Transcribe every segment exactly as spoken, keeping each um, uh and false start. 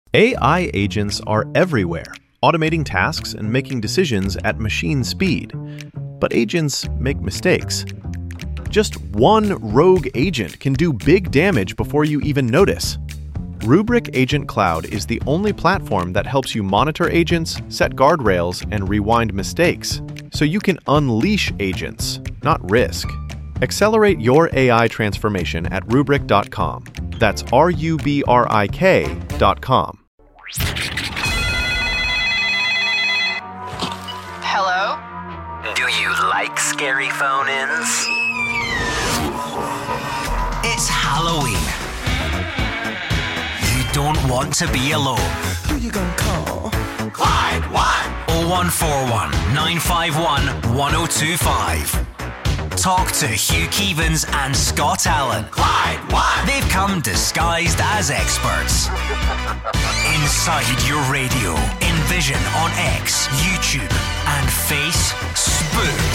A I agents are everywhere, automating tasks and making decisions at machine speed. But agents make mistakes. Just one rogue agent can do big damage before you even notice. Rubrik Agent Cloud is the only platform that helps you monitor agents, set guardrails, and rewind mistakes, so you can unleash agents, not risk. Accelerate your A I transformation at rubrik dot com. That's R U B R I K dot com. Hello? Do you like scary phone-ins? It's Halloween. You don't want to be alone. Who you gonna call? Clyde one oh one four one, nine five one, one oh two five. Talk to Hugh Keevins and Scott Allen. Clyde one. They've come disguised as experts. Inside your radio, in Vision on X, YouTube, and Face Spook.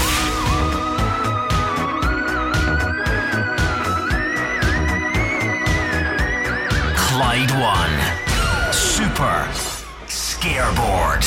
Clyde one. Super Scareboard.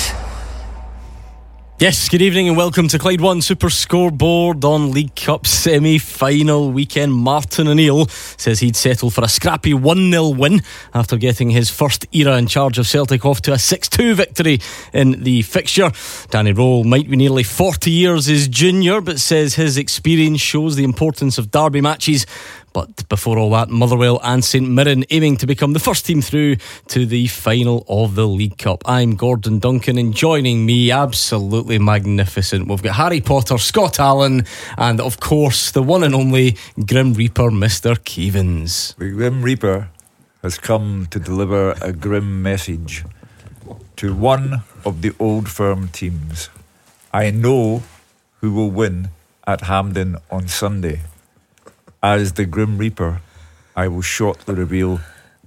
Yes, good evening and welcome to Clyde one Super Scoreboard on League Cup semi-final weekend. Martin O'Neill says he'd settle for a scrappy one nil win after getting his first era in charge of Celtic off to a six two victory in the fixture. Danny Rowell might be nearly forty years his junior, but says his experience shows the importance of derby matches. But before all that, Motherwell and St Mirren aiming to become the first team through to the final of the League Cup. I'm Gordon Duncan, and joining me, absolutely magnificent, we've got Harry Potter, Scott Allen, and of course the one and only Grim Reaper, Mister Keevins. The Grim Reaper has come to deliver a grim message to one of the Old Firm teams. I know who will win at Hampden on Sunday. As the Grim Reaper, I will shortly reveal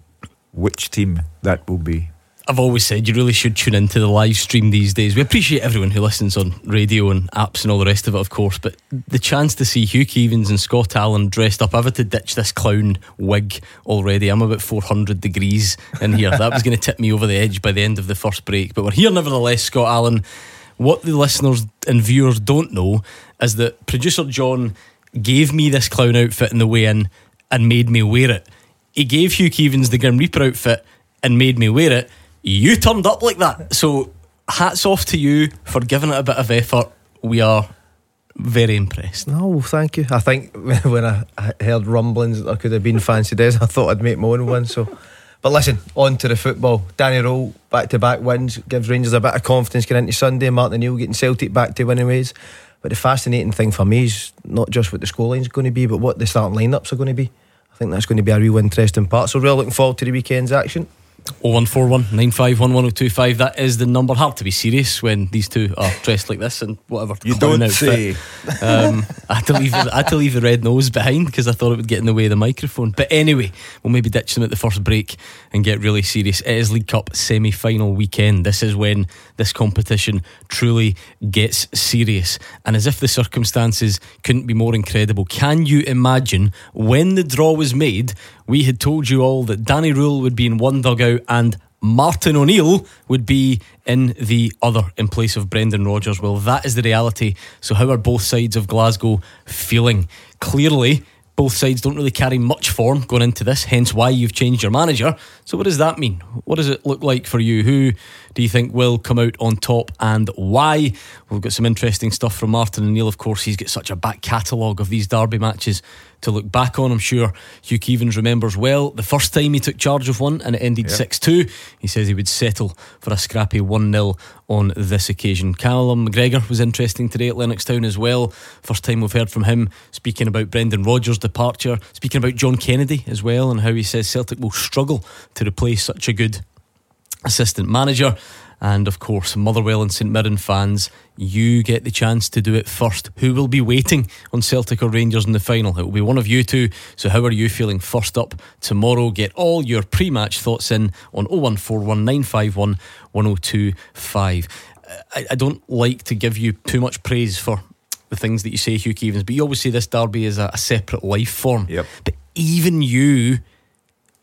which team that will be. I've always said you really should tune into the live stream these days. We appreciate everyone who listens on radio and apps and all the rest of it, of course, but the chance to see Hugh Keevins and Scott Allen dressed up, I've had to ditch this clown wig already. I'm about four hundred degrees in here. That was going to tip me over the edge by the end of the first break, but we're here nevertheless. Scott Allen, what the listeners and viewers don't know is that producer John gave me this clown outfit in the weigh-in and made me wear it. He gave Hugh Keevins the Grim Reaper outfit and made me wear it. You turned up like that, so hats off to you for giving it a bit of effort. We are very impressed. No, thank you. I think when I heard rumblings that there could have been fancy days, I thought I'd make my own one. So, but listen, on to the football. Danny Rowell back-to-back wins gives Rangers a bit of confidence going into Sunday. Martin O'Neill getting Celtic back to winning ways. But the fascinating thing for me is not just what the scoreline's going to be, but what the starting lineups are going to be. I think that's going to be a real interesting part. So, really looking forward to the weekend's action. oh one four one, nine five one, one oh two five. That is the number. Hard to be serious when these two are dressed like this and whatever. You don't outfit. say. um, I, had to leave, I had to leave the red nose behind because I thought it would get in the way of the microphone. But anyway, we'll maybe ditch them at the first break and get really serious. It is League Cup semi-final weekend. This is when this competition truly gets serious, and as if the circumstances couldn't be more incredible, can you imagine when the draw was made, we had told you all that Danny Rowell would be in one dugout and Martin O'Neill would be in the other in place of Brendan Rodgers? Well, that is the reality. So how are both sides of Glasgow feeling? Clearly both sides don't really carry much form going into this, hence why you've changed your manager. So what does that mean? What does it look like for you? Who do you think will come out on top and why? We've got some interesting stuff from Martin O'Neill. Of course, he's got such a back catalogue of these derby matches to look back on. I'm sure Hugh Keevins remembers well the first time he took charge of one and it ended yep. six two. He says he would settle for a scrappy one nil on this occasion. Callum McGregor was interesting today at Lennoxtown as well. First time we've heard from him speaking about Brendan Rodgers' departure, speaking about John Kennedy as well, and how he says Celtic will struggle to replace such a good assistant manager. And of course, Motherwell and St Mirren fans, you get the chance to do it first. Who will be waiting on Celtic or Rangers in the final? It will be one of you two. So how are you feeling first up tomorrow? Get all your pre-match thoughts in on oh one four one, nine five one, one oh two five. I, I don't like to give you too much praise for the things that you say, Hugh Keevins, but you always say this derby is a, a separate life form. Yep. But even you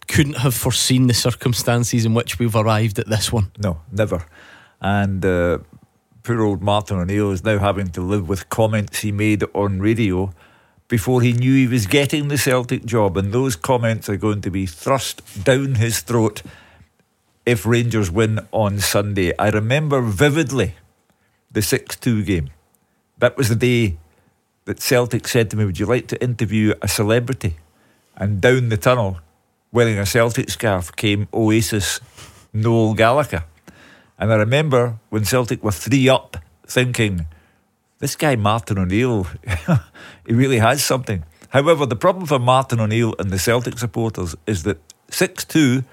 couldn't have foreseen the circumstances in which we've arrived at this one. No, never. And uh, poor old Martin O'Neill is now having to live with comments he made on radio before he knew he was getting the Celtic job, and those comments are going to be thrust down his throat if Rangers win on Sunday. I remember vividly the six two game. That was the day that Celtic said to me, would you like to interview a celebrity? And down the tunnel, wearing a Celtic scarf, came Oasis Noel Gallagher. And I remember when Celtic were three up, thinking, this guy Martin O'Neill, he really has something. However, the problem for Martin O'Neill and the Celtic supporters is that six two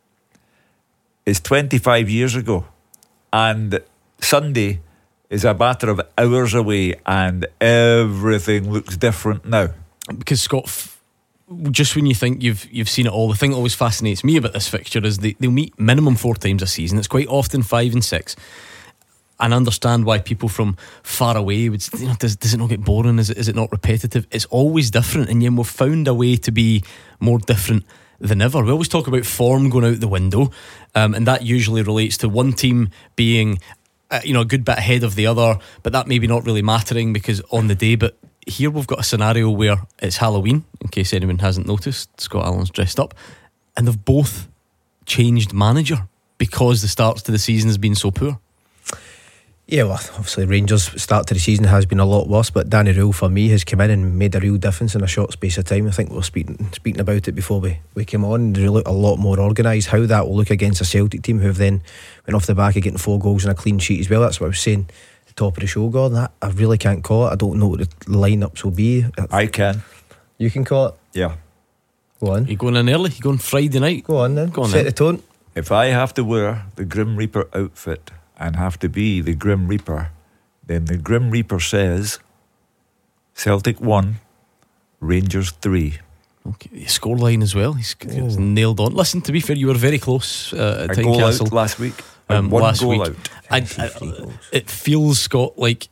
is twenty-five years ago, and Sunday is a matter of hours away, and everything looks different now. Because Scott, f- just when you think you've you've seen it all, the thing that always fascinates me about this fixture is they, they'll meet minimum four times a season. It's quite often five and six. And understand why people from far away would, you know, does, does it not get boring? Is it, is it not repetitive? It's always different, and yet we've found a way to be more different than ever. We always talk about form going out the window, um, and that usually relates to one team being uh, you know, a good bit ahead of the other, but that maybe not really mattering because on the day. But here we've got a scenario where it's Halloween, in case anyone hasn't noticed. Scott Allen's dressed up, and they've both changed manager because the starts to the season has been so poor. Yeah, well, obviously Rangers' start to the season has been a lot worse, but Danny Rule for me has come in and made a real difference in a short space of time. I think we were speaking speaking about it before we, we came on. They look a lot more organised. How that will look against a Celtic team who have then went off the back of getting four goals and a clean sheet as well. That's what I was saying at the top of the show, Gordon. I, I really can't call it. I don't know what the lineups will be. I can. You can call it? Yeah. Go on. You going in early? You going Friday night? Go on then. Go on Set then. the tone. If I have to wear the Grim Reaper outfit and have to be the Grim Reaper, then the Grim Reaper says Celtic one, Rangers three. Okay, the scoreline as well. He's, he's nailed on. Listen, to be fair, you were very close uh, at A goal Tynecastle out last week. um, one last goal week. out. I, I, it feels, Scott, like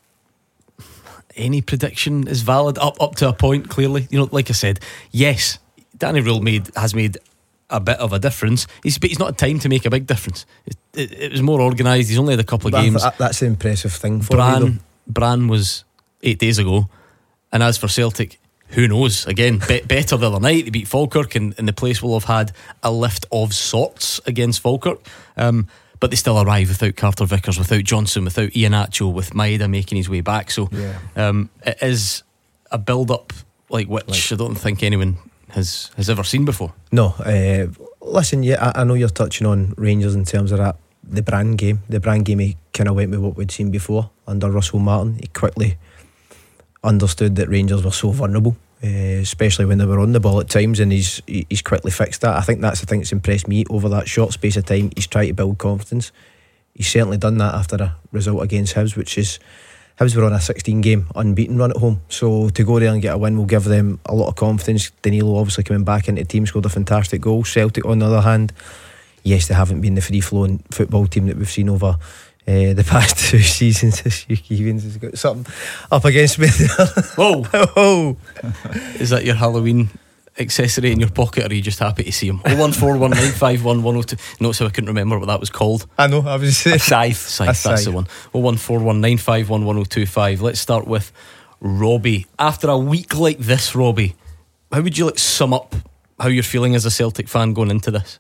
any prediction is valid up up to a point. Clearly, you know, like I said, yes, Danny Rule made has made a bit of a difference. He's but he's not had time to make a big difference. It, it, it was more organised. He's only had a couple of But games. that, that's the impressive thing for Bran, me though. Bran was eight days ago, and as for Celtic, who knows? Again, be- better the other night. They beat Falkirk, and, and the place will have had a lift of sorts against Falkirk. Um, but they still arrive without Carter Vickers, without Johnson, without Iheanacho, with Maeda making his way back. So Yeah. um, it is a build-up like which Like- I don't think anyone has has ever seen before. No, uh, listen, yeah, I, I know you're touching on Rangers in terms of that. The Brand game, the Brand game, he kind of went with what we'd seen before under Russell Martin. He quickly understood that Rangers were so vulnerable, uh, especially when they were on the ball at times, and he's he's quickly fixed that. I think that's the thing that's impressed me over that short space of time. He's tried to build confidence. He's certainly done that after a result against Hibs, which is Hibs were on a sixteen game unbeaten run at home, so to go there and get a win will give them a lot of confidence. Danilo obviously coming back into the team, scored a fantastic goal. Celtic on the other hand, yes, they haven't been the free flowing football team that we've seen over uh, the past two seasons. Hugh Keevins has got something up against me there. Whoa! Oh, Is that your Halloween accessory in your pocket, or are you just happy to see him? oh one four one nine five one one oh two. Notice how I couldn't remember what that was called. I know, I was saying Scythe. Scythe, A that's scythe. the one. oh one four one nine five one one oh two five. Let's start with Robbie. After a week like this, Robbie, how would you like sum up how you're feeling as a Celtic fan going into this?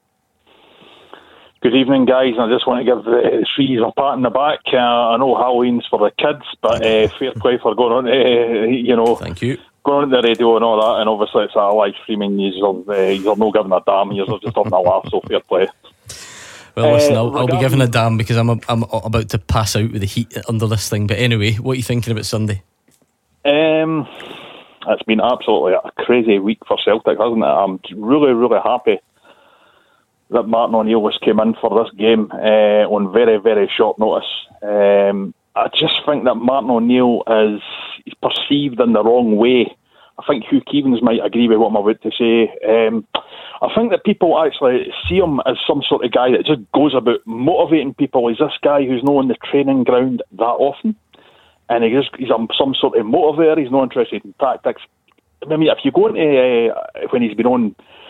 Good evening, guys. I just want to give the Shrees a pat on the back. Uh, I know Halloween's for the kids, but uh, fair play for going on, uh, you know, Thank you. going on the radio and all that. And obviously, it's a live streaming. You're, uh, you're not giving a damn. You're just having a laugh. So fair play. Well, listen, Uh, I'll, I'll be regarding- giving a damn because I'm, I'm about to pass out with the heat under this thing. But anyway, what are you thinking about Sunday? Um, it's been absolutely a crazy week for Celtic, hasn't it? I'm really, really happy that Martin O'Neill was came in for this game uh, on very, very short notice. Um, I just think that Martin O'Neill is he's perceived in the wrong way. I think Hugh Keevins might agree with what I'm about to say. Um, I think that people actually see him as some sort of guy that just goes about motivating people. He's this guy who's not on the training ground that often, and he just, he's um, some sort of motivator. He's not interested in tactics. I mean, if you go into uh, when he's been on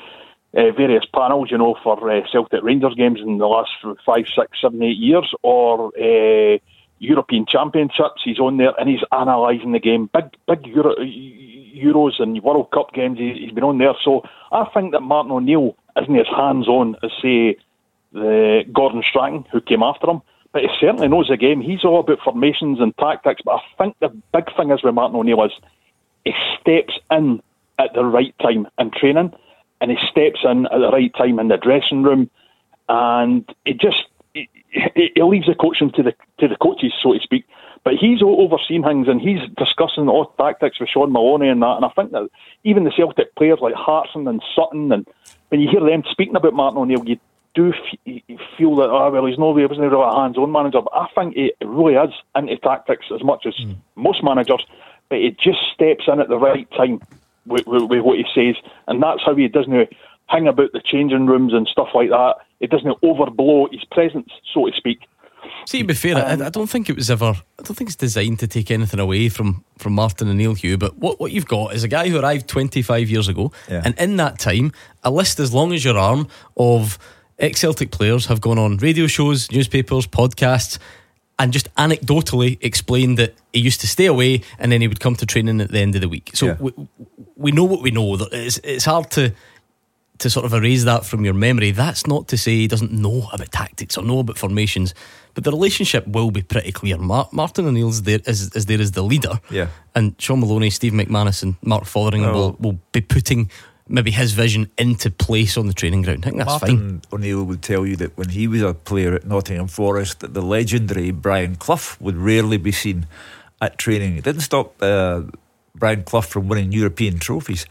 uh, various panels, you know, for uh, Celtic Rangers games in the last five, six, seven, eight years, or uh, European Championships. He's on there and he's analysing the game. Big, big Euro, Euros and World Cup games. He, he's been on there. So I think that Martin O'Neill isn't as hands-on as, say, the Gordon Strachan, who came after him. But he certainly knows the game. He's all about formations and tactics. But I think the big thing is with Martin O'Neill is he steps in at the right time in training, and he steps in at the right time in the dressing room, and it just he, he leaves the coaching to the to the coaches, so to speak. But he's overseeing things, and he's discussing all tactics with Sean Maloney and that. And I think that even the Celtic players like Hartson and Sutton, and when you hear them speaking about Martin O'Neill, you do f- feel that, oh, well, he's no, he wasn't really a hands-on manager. But I think he really is into tactics as much as mm. most managers. But he just steps in at the right time with, with, with what he says, and that's how he doesn't hang about the changing rooms and stuff like that. He doesn't overblow his presence, so to speak. See, to be fair, um, I, I don't think it was ever. I don't think it's designed to take anything away from, from Martin O'Neill, Hugh. But what, what you've got is a guy who arrived twenty-five years ago, yeah. and in that time, a list as long as your arm of ex-Celtic players have gone on radio shows, newspapers, podcasts, and just anecdotally explained that he used to stay away and then he would come to training at the end of the week. So yeah. we, we know what we know. It's, it's hard to to sort of erase that from your memory. That's not to say he doesn't know about tactics or know about formations, but the relationship will be pretty clear. Mar- Martin O'Neill's there is, is there as the leader, yeah. and Sean Maloney, Steve McManus and Mark Fotheringham oh. will, will be putting maybe his vision into place on the training ground. I think that's Martin fine. O'Neill would tell you that when he was a player at Nottingham Forest, that the legendary Brian Clough would rarely be seen at training. It didn't stop uh, Brian Clough from winning European trophies.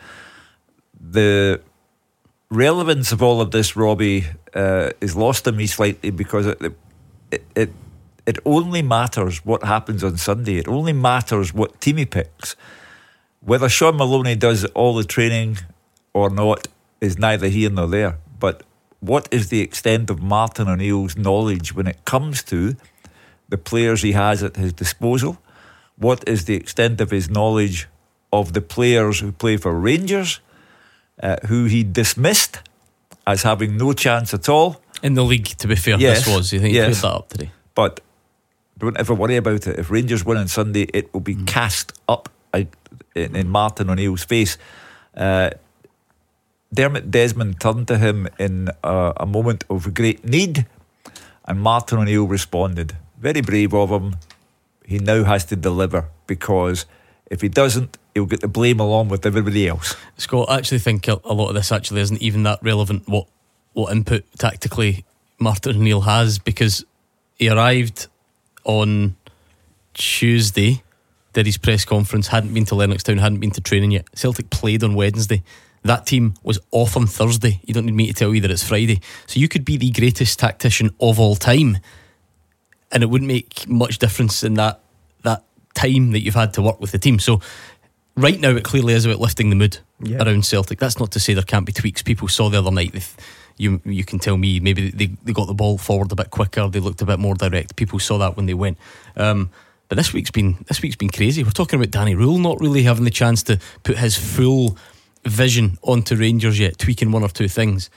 The relevance of all of this, Robbie, uh, is lost on me slightly because it, it it it only matters what happens on Sunday. It only matters what team he picks. Whether Sean Maloney does all the training or not is neither here nor there. But what is the extent of Martin O'Neill's knowledge when it comes to the players he has at his disposal? What is the extent of his knowledge of the players who play for Rangers, uh, who he dismissed as having no chance at all? In the league, to be fair, yes, this was. You think he yes. cleared that up today? But don't ever worry about it. If Rangers win on Sunday, it will be mm. cast up in, in Martin O'Neill's face. Uh, Dermot Desmond turned to him in a, a moment of great need, and Martin O'Neill responded. Very brave of him. He now has to deliver, because if he doesn't, he'll get the blame along with everybody else. Scott, I actually think a lot of this actually isn't even that relevant what, what input tactically Martin O'Neill has, because he arrived on Tuesday, did his press conference, hadn't been to Lennoxtown, hadn't been to training yet. Celtic played on Wednesday. That team was off on Thursday. You don't need me to tell you that it's Friday. So you could be the greatest tactician of all time, and it wouldn't make much difference in that that time that you've had to work with the team. So right now it clearly is about lifting the mood yeah. around Celtic. That's not to say there can't be tweaks. People saw the other night, they, you you can tell me, maybe they, they got the ball forward a bit quicker, they looked a bit more direct. People saw that when they went. Um, but this week's been this week's been crazy. We're talking about Danny Rule not really having the chance to put his full vision onto Rangers yet, tweaking one or two things.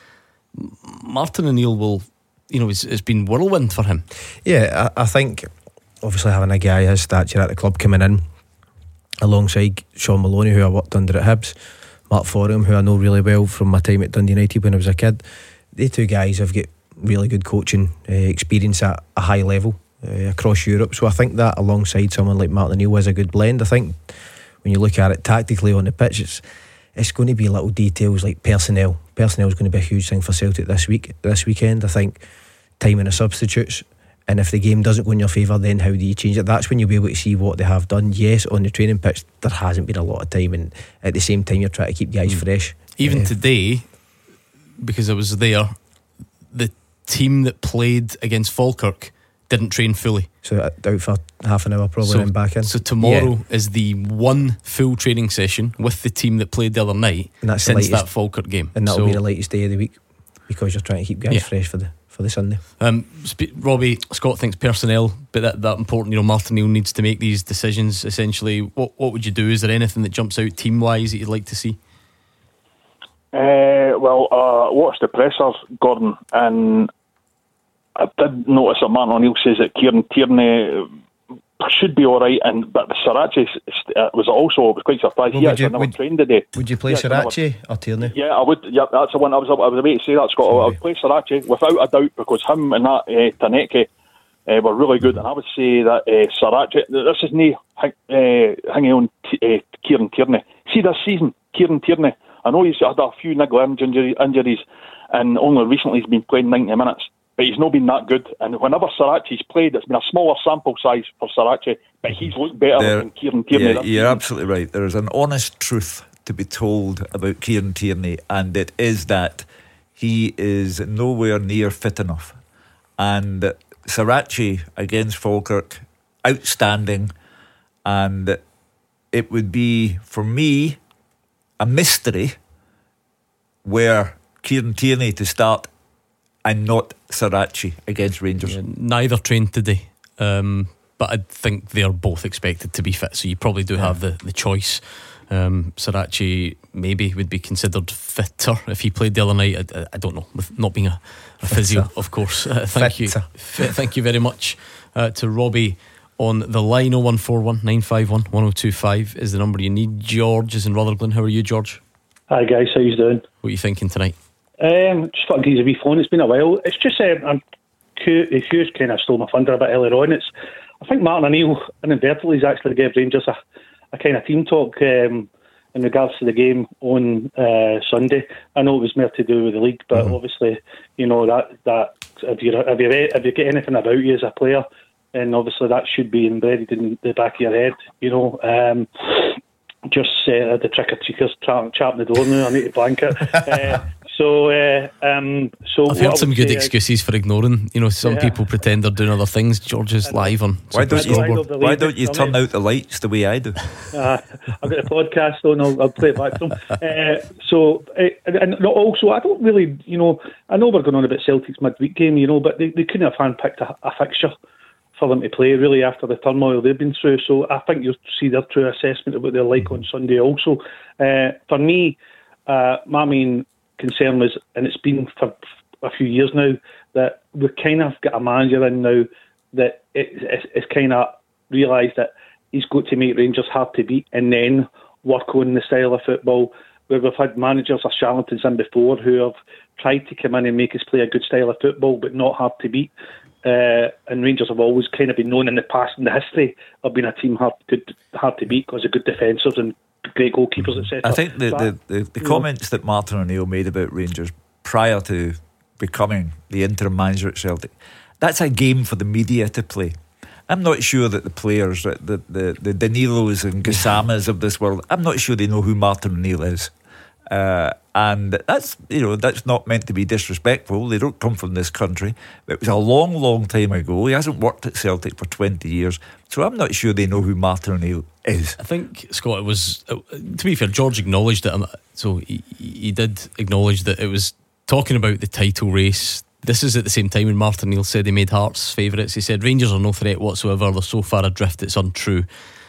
Martin O'Neill will, you know, it's, it's been whirlwind for him. Yeah, I, I think obviously having a guy his stature at the club coming in alongside Sean Maloney, who I worked under at Hibs, Mark Fotheringham, who I know really well from my time at Dundee United when I was a kid, they two guys have got really good coaching uh, experience at a high level uh, across Europe. So I think that alongside someone like Martin O'Neill is a good blend. I think when you look at it tactically on the pitch, it's It's going to be little details like personnel. Personnel is going to be a huge thing for Celtic this week, this weekend. I think timing of substitutes, and if the game doesn't go in your favour, then how do you change it? That's when you'll be able to see what they have done. Yes, on the training pitch there hasn't been a lot of time, and at the same time you're trying to keep guys mm. fresh. Even uh, today, because I was there, the team that played against Falkirk didn't train fully, so out for half an hour probably, so, and back in. So tomorrow yeah. is the one full training session with the team that played the other night, and that's since the latest, that Falkirk game, and that'll so, be the latest day of the week, because you're trying to keep guys yeah. fresh for the for the Sunday. Um, sp- Robbie, Scott thinks personnel, but that, that important. You know, Martin O'Neill needs to make these decisions. Essentially, what what would you do? Is there anything that jumps out team wise that you'd like to see? Uh, well, I uh, watched the presser, Gordon, and I did notice that Martin O'Neill says that Kieran Tierney should be all right, and but Sarachi uh, was also I was quite surprised. Well, he would actually you- never would- trained today. Would you play Yeah, Sarachi or Tierney? Yeah, I would. Yeah, that's the one. I was. I was about to say that, Scott. I would play Sarachi without a doubt because him and that uh, Taneke uh, were really good, and I would say that uh, Sarachi. This is no uh, hanging on t- uh, Kieran Tierney. See this season, Kieran Tierney. I know he's had a few niggling injury, injuries, and only recently he's been playing ninety minutes. But he's not been that good. And whenever Sarachi's played, it's been a smaller sample size for Sarachi, but he's looked better There- than Kieran Tierney. Yeah, this you're season. absolutely right. There is an honest truth to be told about Kieran Tierney, and it is that he is nowhere near fit enough. And Sarachi against Falkirk, outstanding. And it would be, for me, a mystery where Kieran Tierney to start and not Sarachi against Rangers. Yeah, neither trained today, um, but I think they're both expected to be fit, so you probably do have the, the choice. um, Sarachi maybe would be considered fitter if he played the other night. I, I don't know, with not being a, a physio, of course. uh, Thank Fitter. you F- Thank you very much uh, to Robbie on the line. Oh one four one nine five one one oh two five is the number you need. George is in Rutherglen. How are you, George? Hi guys, how you doing? What are you thinking tonight? Um, just thought I'd give you a wee phone. It's been a while. It's just um, I'm cu- Hughes kind of stole my thunder a bit earlier on. It's I think Martin O'Neill inadvertently has actually gave Rangers a, a kind of team talk um, in regards to the game on uh, Sunday. I know it was more to do with the league, but mm-hmm. obviously, you know that that if you if you if you get anything about you as a player, and obviously that should be embedded in the back of your head. You know. Um, Just uh, the trick or treaters chapping the door now. I need to blanket. uh, so, uh, um, so I've heard some good excuses for ignoring. You know, some yeah. people pretend they're doing other things. George is live on. Why don't you? Scoreboard. Why don't you turn out the lights the way I do? Uh, I've got a podcast on. I'll, I'll play it back to them. Uh, so, uh, and also, I don't really, you know, I know we're going on about Celtic's midweek game, you know, but they, they couldn't have handpicked a, a fixture for them to play really after the turmoil they've been through. So I think you'll see their true assessment of what they're like on Sunday also. Uh, for me, uh, my main concern was, and it's been for a few years now, that we've kind of got a manager in now that it, it's, it's kind of realised that he's got to make Rangers hard to beat and then work on the style of football, where we've had managers or charlatans in before who have tried to come in and make us play a good style of football but not hard to beat. Uh, and Rangers have always kind of been known in the past, in the history of being a team hard, good, hard to beat because of good defenders and great goalkeepers, et cetera. I think the, the, the, the comments that Martin O'Neill made about Rangers prior to becoming the interim manager at Celtic, that's a game for the media to play. I'm not sure that the players, the the, the, the Danilos and Gasamas of this world, I'm not sure they know who Martin O'Neill is. Uh, and that's, you know, that's not meant to be disrespectful. They don't come from this country. It was a long, long time ago. He hasn't worked at Celtic for twenty years, so I'm not sure they know who Martin O'Neill is. I think, Scott, it was, uh, to be fair, George acknowledged it. So he, he did acknowledge that it was talking about the title race. This is at the same time when Martin O'Neill said he made Hearts favourites. He said Rangers are no threat whatsoever. They're so far adrift it's untrue.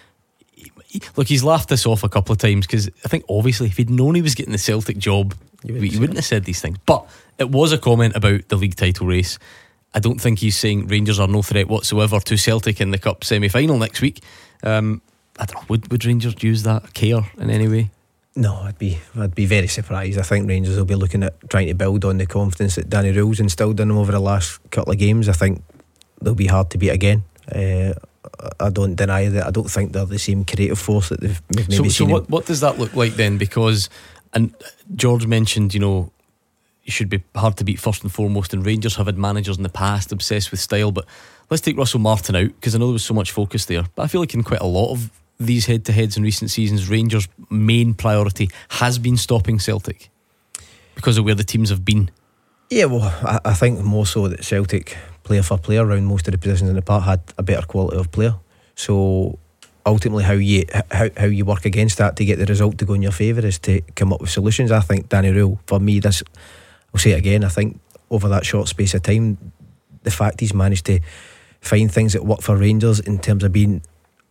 Look, he's laughed this off a couple of times because I think obviously if he'd known he was getting the Celtic job, he, would he wouldn't have said these things. But it was a comment about the league title race. I don't think he's saying Rangers are no threat whatsoever to Celtic in the Cup semi-final next week. Um, I don't know, would, would Rangers use that care in any way? No, I'd be I'd be very surprised. I think Rangers will be looking at trying to build on the confidence that Danny Rowell's instilled in them over the last couple of games. I think they'll be hard to beat again. Uh, I don't deny that. I don't think they're the same creative force that they've maybe so, seen. So what, what does that look like then? Because, and George mentioned, you know, you should be hard to beat first and foremost, and Rangers have had managers in the past obsessed with style. But let's take Russell Martin out because I know there was so much focus there. But I feel like in quite a lot of these head-to-heads in recent seasons, Rangers' main priority has been stopping Celtic because of where the teams have been. Yeah, well, I, I think more so that Celtic, player for player, around most of the positions in the park, had a better quality of player. So ultimately, how you how how you work against that to get the result to go in your favour is to come up with solutions. I think Danny Rowell, for me, this, I'll say it again, I think over that short space of time, the fact he's managed to find things that work for Rangers in terms of being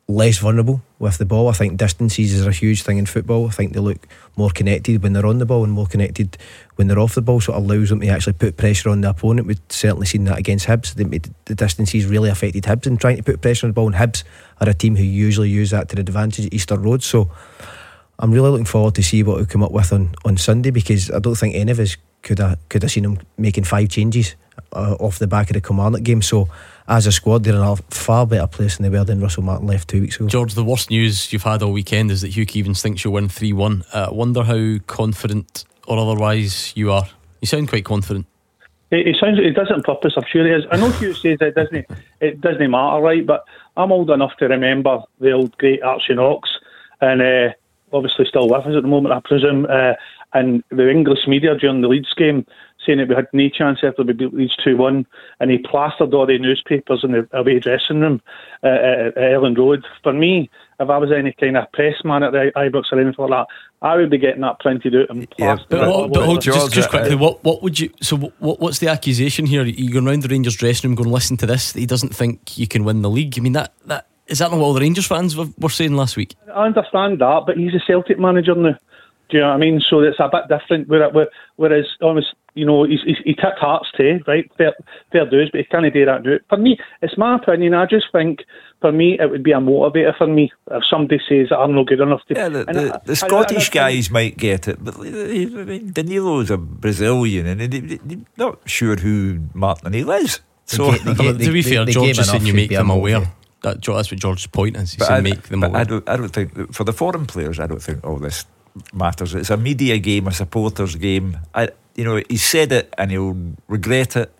less vulnerable with the ball. I think distances is a huge thing in football. I think they look more connected when they're on the ball and more connected when they're off the ball, so it allows them to actually put pressure on the opponent. We've certainly seen that against Hibs. The, the distances really affected Hibs in trying to put pressure on the ball, and Hibs are a team who usually use that to the advantage at Easter Road. So I'm really looking forward to see what we come up with on, on Sunday, because I don't think any of us could have, could have seen them making five changes uh, off the back of the Kilmarnock game. So as a squad, they're in a far better place than they were when Russell Martin left two weeks ago. George, the worst news you've had all weekend is that Hugh Keevins thinks you'll win three one. I uh, wonder how confident or otherwise you are. You sound quite confident. It, it sounds. It does it on purpose. I'm sure he is. I know Hugh says it doesn't. It doesn't matter, right? But I'm old enough to remember the old great Archie Knox, and uh, obviously still with us at the moment, I presume. Uh, and the English media during the Leeds game saying that we had no chance after we beat Leeds two one, and he plastered all the newspapers in the away dressing room uh, at Elland Road. For me, if I was any kind of press man at the Ibrox or anything like that, I would be getting that printed out and plastered. Yeah, but what, but hold, just, just quickly, what what would you? So what what's the accusation here? You going round the Rangers dressing room, going, listen to this. He doesn't think you can win the league. I mean, that that is that not what all the Rangers fans were, were saying last week? I understand that, but he's a Celtic manager now. Do you know what I mean? So it's a bit different. Whereas, almost, you know, he's, he's, he tipped Hearts too, right? Fair, fair dues, but he can't do that now. For me, it's my opinion. I just think, for me, it would be a motivator for me if somebody says that I'm not good enough to. Yeah, the, the, I, the Scottish I, I, I, guys might get it, but I mean, Danilo's a Brazilian, and they're not sure who Martin O'Neill is. So, they, they, they, to be fair, George is saying you make them aware. That, that's what George's point is. He's saying make them aware. I don't, I don't think, for the foreign players, I don't think all this matters. It's a media game, a supporters game. I, you know, he said it and he'll regret it.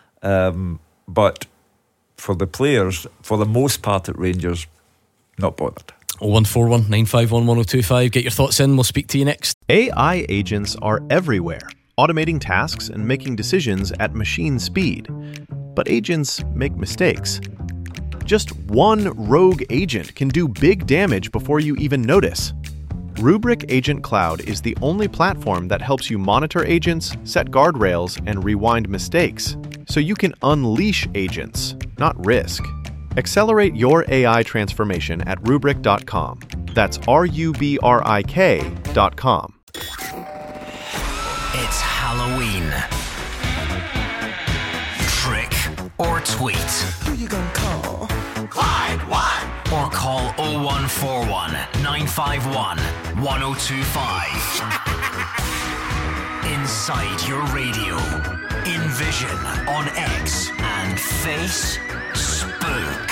Um, but for the players, for the most part at Rangers, not bothered. oh one four one, nine five one, one oh two five. Get your thoughts in. We'll speak to you next. A I agents are everywhere, automating tasks and making decisions at machine speed. But agents make mistakes. Just one rogue agent can do big damage before you even notice. Rubrik Agent Cloud is the only platform that helps you monitor agents, set guardrails, and rewind mistakes, so you can unleash agents, not risk. Accelerate your A I transformation at rubrik dot com. That's R U B R I K dot com. It's Halloween. Trick or tweet. Who you gonna call? Clyde one. Or call oh one four one, nine five one, one oh two five. Inside your radio, in vision, on X and Face, Spook.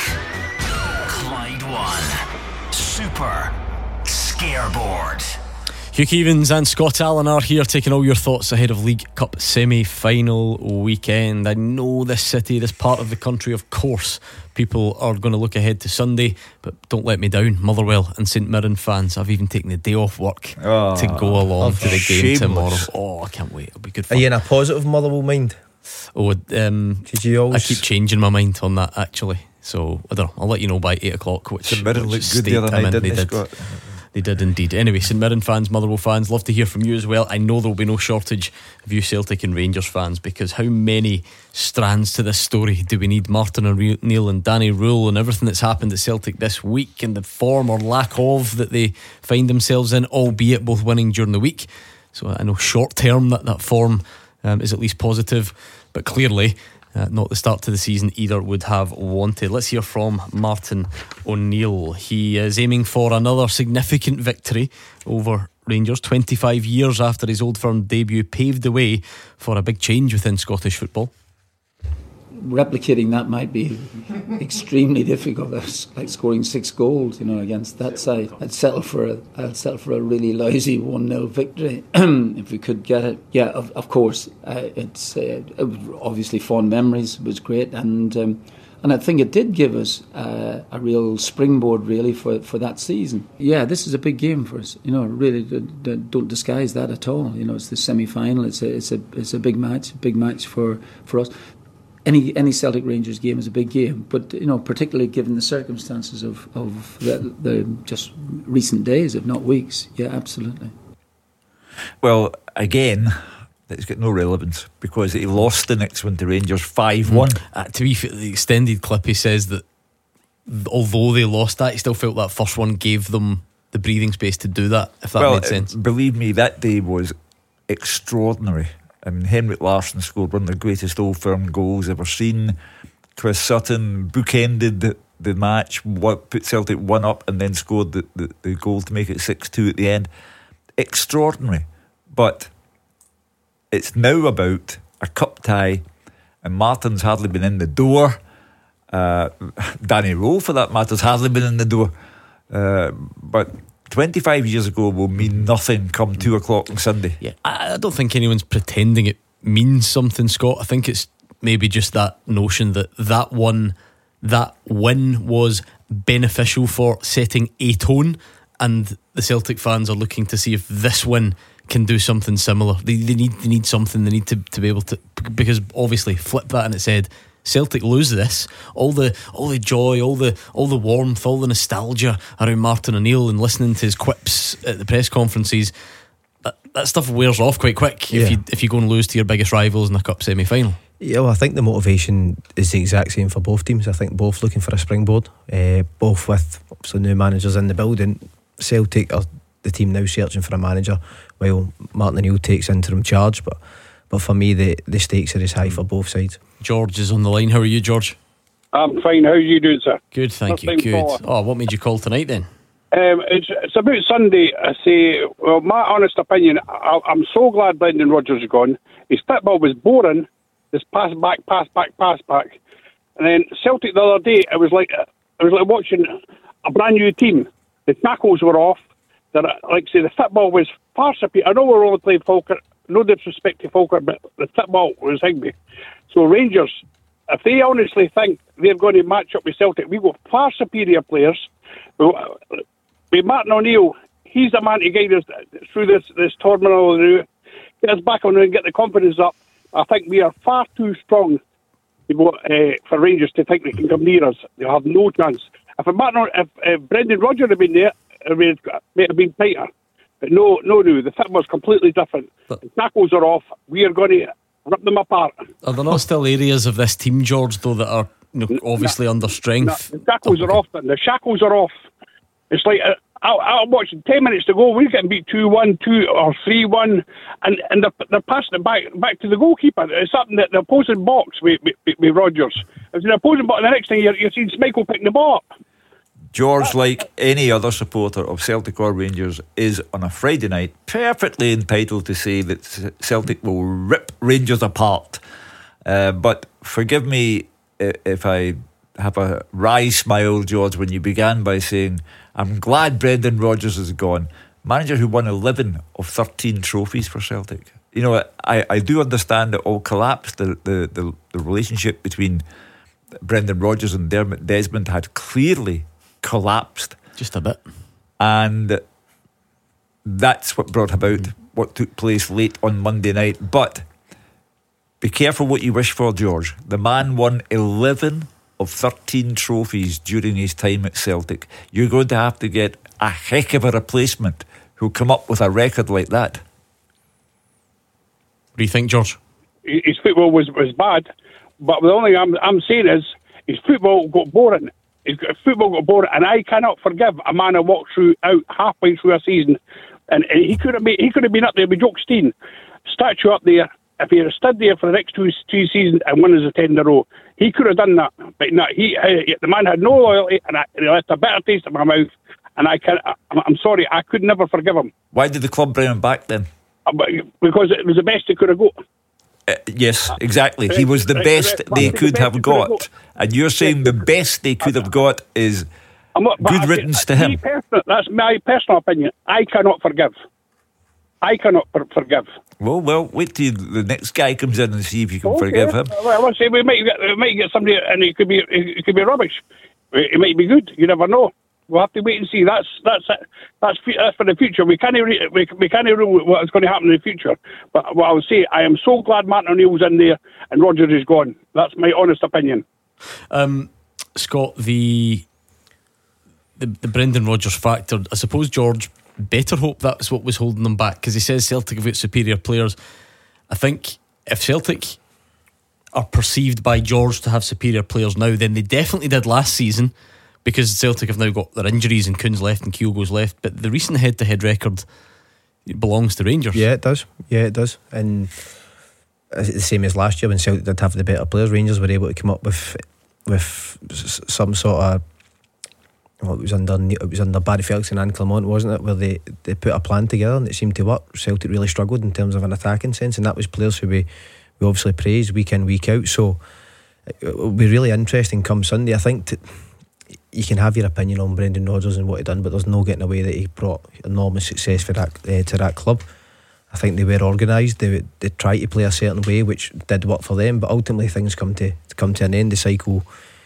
Clyde one. Super Scareboard. Hugh Keevins and Scott Allen are here taking all your thoughts ahead of League Cup semi-final weekend. I know this city, this part of the country, of course, people are going to look ahead to Sunday, but don't let me down, Motherwell and St Mirren fans. I've even taken the day off work oh, to go along to the game shameless. tomorrow. Oh, I can't wait. It'll be good fun. Are you in a positive Motherwell mind? Oh, um, you always... I keep changing my mind on that, actually. So I don't know, I'll let you know by eight o'clock which, St Mirren which looked good the other night, didn't they, they, did. Scott? They did indeed. Anyway, St Mirren fans, Motherwell fans, love to hear from you as well. I know there'll be no shortage of you Celtic and Rangers fans, because how many strands to this story do we need? Martin O'Neill and Danny Rule and everything that's happened at Celtic this week, and the form or lack of that they find themselves in, albeit both winning during the week. So I know short term that that form um, is at least positive, but clearly Uh, not the start to the season either would have wanted. Let's hear from Martin O'Neill. He is aiming for another significant victory over Rangers. twenty-five years after his Old Firm debut paved the way for a big change within Scottish football. Replicating that might be extremely difficult. That's like scoring six goals, you know, against that side. I'd settle for a, I'd settle for a really lousy one nil victory if we could get it. Yeah, of, of course. Uh, it's uh, it was obviously fond memories. It was great, and um, and I think it did give us uh, a real springboard, really, for, for that season. Yeah, this is a big game for us. You know, really don't disguise that at all. You know, it's the semi-final. It's a it's a it's a big match, big match for, for us. Any any Celtic Rangers game is a big game, but you know, particularly given the circumstances of of the, the just recent days, if not weeks. Yeah, absolutely. Well, again, it's got no relevance because he lost the next one to Rangers five one. Uh, to be fair, the extended clip, he says that although they lost that, he still felt that first one gave them the breathing space to do that, if that well, made sense. Uh, believe me, that day was extraordinary. I mean, Henrik Larsson scored one of the greatest Old Firm goals ever seen. Chris Sutton bookended the, the match, what, put Celtic one up and then scored the, the, the goal to make it six two at the end. Extraordinary. But it's now about a cup tie, and Martin's hardly been in the door. Uh, Danny Rowe, for that matter, has hardly been in the door. Uh, but twenty-five years ago will mean nothing come two o'clock on Sunday. Yeah, I, I don't think anyone's pretending it means something, Scott. I think it's maybe just that notion that that one, that win was beneficial for setting a tone, and the Celtic fans are looking to see if this win can do something similar. They, they need they need something. They need to, to be able to, because obviously flip that and it said Celtic lose this, all the all the joy, all the all the warmth, all the nostalgia around Martin O'Neill and listening to his quips at the press conferences, that, that stuff wears off quite quick. Yeah. If you if you go and lose to your biggest rivals in a cup semi final. Yeah, well, I think the motivation is the exact same for both teams. I think both looking for a springboard, uh, both with obviously new managers in the building. Celtic are the team now searching for a manager, while Martin O'Neill takes interim charge. But but for me, the, the stakes are as high for both sides. George is on the line. How are you, George? I'm fine. How are you doing, sir? Good, thank First you. time Good. caller. Oh, what made you call tonight then? Um, it's, it's about Sunday. I say, well, my honest opinion, I, I'm so glad Brendan Rodgers is gone. His football was boring. This pass back, pass back, pass back, and then Celtic the other day, it was like it was like watching a brand new team. The tackles were off. That, like I say, the football was far superior. I know we're only playing Falkirk. No disrespect to Falkirk, but the football was Higby. So Rangers, if they honestly think they're going to match up with Celtic, we've got far superior players. With Martin O'Neill, he's the man to guide us through this this tournament, get us back on and get the confidence up. I think we are far too strong to go, uh, for Rangers to think they can come near us. They have no chance. If a Martin, if uh, Brendan Rodgers had been there, it would may have been tighter. But no, no, no. The football's completely different. But the tackles are off. We are going to rip them apart. Are there not still areas of this team, George, though, that are, you know, obviously no, under strength? No, the tackles are off. The shackles are off. It's like uh, I, I'm watching ten minutes to go. We're getting beat two one, two or three one, and and they're, they're passing it back back to the goalkeeper. It's something that the opposing box with with, with Rodgers. It's the opposing box. The next thing you're, you're seeing Schmeichel picking the ball up. George, like any other supporter of Celtic or Rangers, is on a Friday night perfectly entitled to say that Celtic will rip Rangers apart. Uh, but forgive me if I have a wry smile, George, when you began by saying, I'm glad Brendan Rodgers is gone. Manager who won eleven of thirteen trophies for Celtic. You know, I, I do understand it all collapsed. The, the, the, the relationship between Brendan Rodgers and Dermot Desmond had clearly collapsed. Just a bit. And that's what brought about mm. what took place late on Monday night. But be careful what you wish for, George. The man won eleven of thirteen trophies during his time at Celtic. You're going to have to get a heck of a replacement who'll come up with a record like that. What do you think, George? His football was, was bad, but the only thing I'm, I'm saying is his football got boring. His football got boring, and I cannot forgive a man who walked through out halfway through a season, and, and he could have made, he could have been up there with Jock Stein, statue up there. If he had stood there for the next two two seasons and won as a ten in a row, he could have done that. But no, he uh, the man had no loyalty, and I, he left a bitter taste in my mouth. And I can, I, I'm sorry, I could never forgive him. Why did the club bring him back then? Uh, because it was the best he could have got. Uh, yes, exactly. He was the best they could have got. And you're saying the best they could have got is not, good riddance to him. Personal, that's my personal opinion. I cannot forgive. I cannot for- forgive. Well, well, wait till the next guy comes in and see if you can okay. forgive him. Well, let's say we might get we might get somebody, and it could be it could be rubbish. It might be good. You never know. We'll have to wait and see. That's that's it. That's, that's for the future. We can't re- we, we can't rule what is going to happen in the future. But what I would say, I am so glad Martin O'Neill's in there and Rodgers is gone. That's my honest opinion. Um, Scott, the the the Brendan Rodgers factor. I suppose George better hope that's what was holding them back, because he says Celtic have got superior players. I think if Celtic are perceived by George to have superior players now, then they definitely did last season. because Celtic have now got their injuries and Kuhn's left and Kyogo's left, but the recent head-to-head record belongs to Rangers. Yeah, it does. Yeah, it does. And it's the same as last year when Celtic did have the better players. Rangers were able to come up with with some sort of, well, it was under it was under Barry Ferguson and Clement, wasn't it, where they, they put a plan together and it seemed to work. Celtic really struggled in terms of an attacking sense, and that was players who we, we obviously praised week in, week out. So it will be really interesting come Sunday. I think to, you can have your opinion on Brendan Rodgers and what he done, but there's no getting away that he brought enormous success for that uh, to that club. I think they were organised. They they tried to play a certain way, which did work for them. But ultimately, things come to come to an end. The cycle,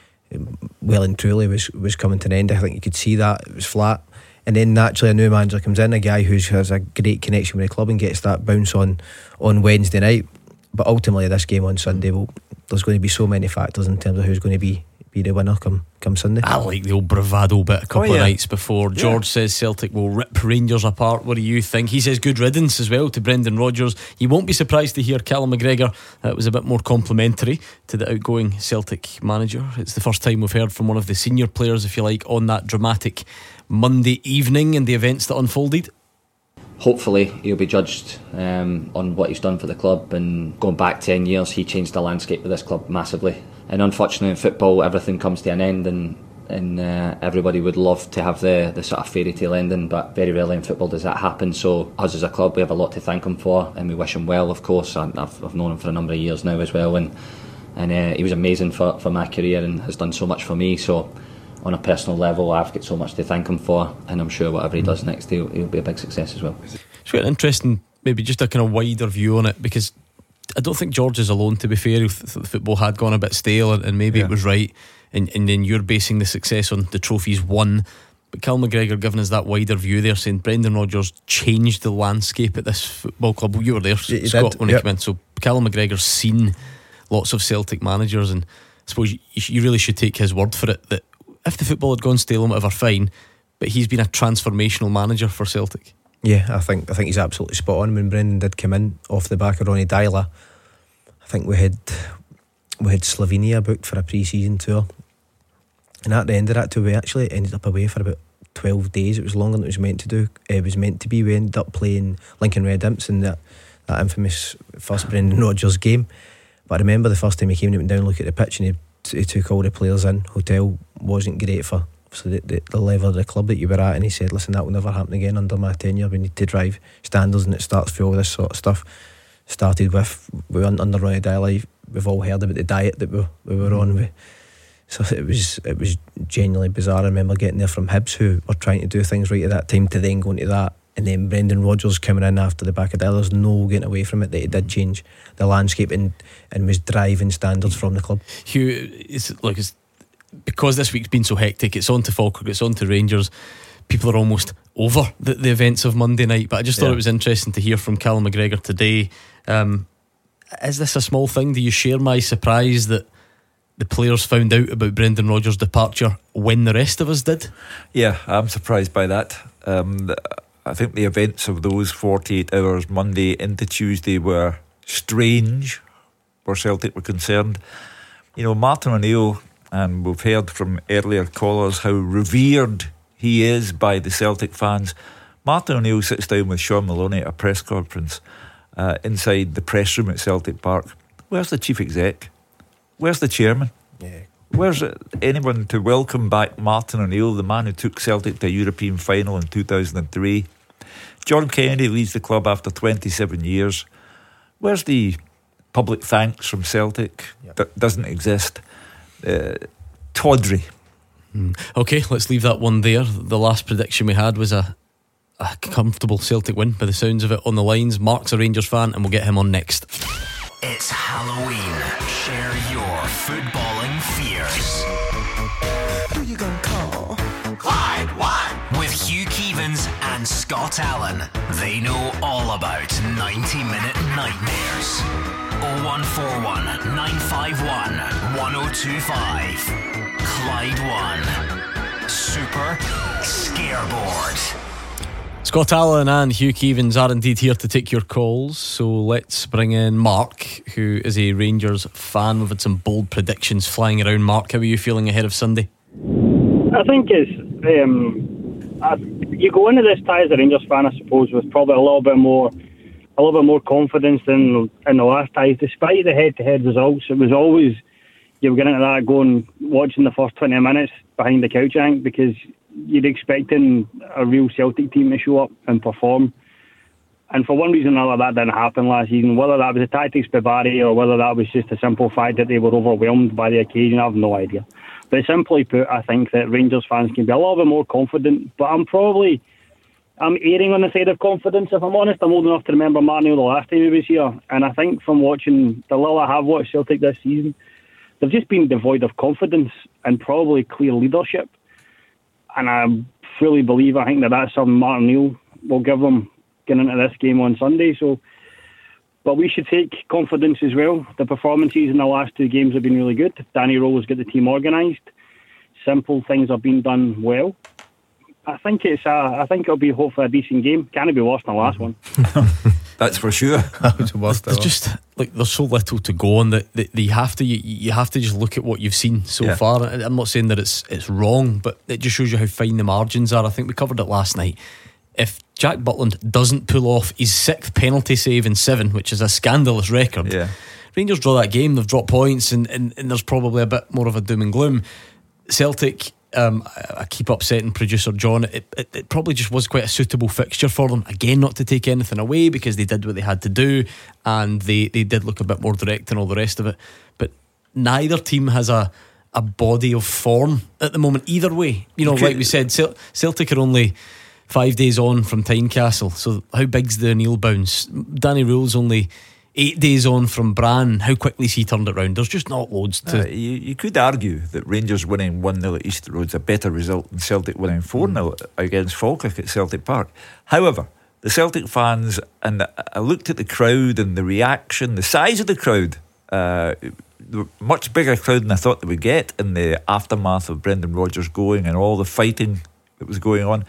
well and truly, was was coming to an end. I think you could see that it was flat, and then naturally a new manager comes in, a guy who has a great connection with the club and gets that bounce on on Wednesday night. But ultimately, this game on Sunday, well, there's going to be so many factors in terms of who's going to be. be the winner come, come Sunday. I like the old bravado bit a couple oh, yeah. of nights before. Yeah. George says Celtic will rip Rangers apart. What do you think? He says good riddance as well to Brendan Rodgers. You won't be surprised to hear Callum McGregor uh, was a bit more complimentary to the outgoing Celtic manager. It's the first time we've heard from one of the senior players, if you like, on that dramatic Monday evening and the events that unfolded. Hopefully he'll be judged um, on what he's done for the club, and going back ten years he changed the landscape of this club massively. And unfortunately in football everything comes to an end, and and uh, everybody would love to have the, the sort of fairy tale ending, but very rarely in football does that happen. So us as a club, we have a lot to thank him for, and we wish him well, of course. I've, I've known him for a number of years now as well, and and uh, he was amazing for, for my career and has done so much for me. So on a personal level, I've got so much to thank him for, and I'm sure whatever he does next, he'll, he'll be a big success as well. It's quite interesting, maybe just a kind of wider view on it, because I don't think George is alone, to be fair. The football had gone a bit stale, and, and maybe yeah. it was right, and, and then you're basing the success on the trophies won. But Cal McGregor giving us that wider view there, saying Brendan Rodgers changed the landscape at this football club. Well, you were there, he Scott, did. when yep. he came in. So Cal McGregor's seen lots of Celtic managers, and I suppose you, you really should take his word for it, that if the football had gone stale and whatever, fine, but he's been a transformational manager for Celtic. Yeah, I think I think he's absolutely spot on. When Brendan did come in off the back of Ronnie Dyler, I think we had we had Slovenia booked for a pre-season tour, and at the end of that tour we actually ended up away for about twelve days. It was longer than it was meant to do. It was meant to be. We ended up playing Lincoln Red Imps in that, that infamous first Brendan Rodgers game. But I remember the first time he came and went down and looked at the pitch, and he, he took all the players in. Hotel wasn't great for so the, the, the level of the club that you were at, and he said, listen, that will never happen again under my tenure. We need to drive standards, and it starts for all this sort of stuff. Started with we went under Ronnie Dyler. We've all heard about the diet that we, we were on. We, so it was it was genuinely bizarre. I remember getting there from Hibs, who were trying to do things right at that time, to then going to that, and then Brendan Rodgers coming in after the back of Dyler. There's no getting away from it that he did change the landscape and, and was driving standards from the club. Hugh, it's like it's because this week's been so hectic. It's on to Falkirk, it's on to Rangers. People are almost over the, the events of Monday night, but I just thought yeah. it was interesting to hear from Callum McGregor today. Um, is this a small thing? Do you share my surprise that the players found out about Brendan Rodgers' departure when the rest of us did? Yeah, I'm surprised by that. Um, I think the events of those forty-eight hours, Monday into Tuesday, were strange where Celtic were concerned. You know, Martin O'Neill, and we've heard from earlier callers how revered he is by the Celtic fans. Martin O'Neill sits down with Sean Maloney at a press conference uh, inside the press room at Celtic Park. Where's the chief exec? Where's the chairman? Yeah. Where's anyone to welcome back Martin O'Neill, the man who took Celtic to a European final in two thousand three? John Kennedy leaves the club after twenty-seven years. Where's the public thanks from Celtic? Yep. That doesn't exist. Uh, tawdry. Mm. Okay, let's leave that one there. The last prediction we had was a, a comfortable Celtic win, by the sounds of it, on the lines. Mark's a Rangers fan, and we'll get him on next. It's Halloween. Share your footballing fears. Who you gonna call? Clyde One with Hugh Keevins and Scott Allen. They know all about ninety minute nightmares. oh one four one, nine five one, one oh two five. Clyde One Super Scareboard. Scott Allen and Hugh Keevins are indeed here to take your calls. So let's bring in Mark, who is a Rangers fan. We've had some bold predictions flying around. Mark, how are you feeling ahead of Sunday? I think it's um, I, you go into this tie as a Rangers fan, I suppose, with probably a little bit more, a little bit more confidence than in the last ties. Despite the head-to-head results, it was always you were getting into that going watching the first twenty minutes behind the couch, I think, because you'd expecting a real Celtic team to show up and perform. And for one reason or another, that didn't happen last season. Whether that was the tactics by Barry or whether that was just a simple fact that they were overwhelmed by the occasion, I have no idea. But simply put, I think that Rangers fans can be a little bit more confident. But I'm probably, I'm erring on the side of confidence, if I'm honest. I'm old enough to remember Martin O'Neill the last time he was here. And I think from watching the little I have watched Celtic this season, they've just been devoid of confidence and probably clear leadership. And I fully believe, I think that that's something Martin O'Neill will give them getting into this game on Sunday. So, but we should take confidence as well. The performances in the last two games have been really good. Danny Rose has got the team organised. Simple things are being done well. I think it's. A, I think it'll be hopefully a decent game. Can't be worse than the last one. That's for sure. That was the worst There's ever. just like there's so little to go on that, that, that you have to you, you have to just look at what you've seen so Yeah. far. I'm not saying that it's it's wrong, but it just shows you how fine the margins are. I think we covered it last night. If Jack Butland doesn't pull off his sixth penalty save in seven, which is a scandalous record, Yeah. Rangers draw that game, they've dropped points, and, and, and there's probably a bit more of a doom and gloom. Celtic, um, I, I keep upsetting producer John, it, it, it probably just was quite a suitable fixture for them. Again, not to take anything away, because they did what they had to do, and they, they did look a bit more direct and all the rest of it. But neither team has a a body of form at the moment either way. You know, You could- like we said, Cel- Celtic are only five days on from Tynecastle, so how big's the O'Neill bounce? Danny Rule's only eight days on from Bran. How quickly's he turned it round? There's just not loads to. Uh, you, you could argue that Rangers winning one nil at Easter Road's a better result than Celtic winning four nil against Falkirk at Celtic Park. However, the Celtic fans, and I looked at the crowd and the reaction, the size of the crowd, uh, much bigger crowd than I thought they would get in the aftermath of Brendan Rodgers going and all the fighting that was going on.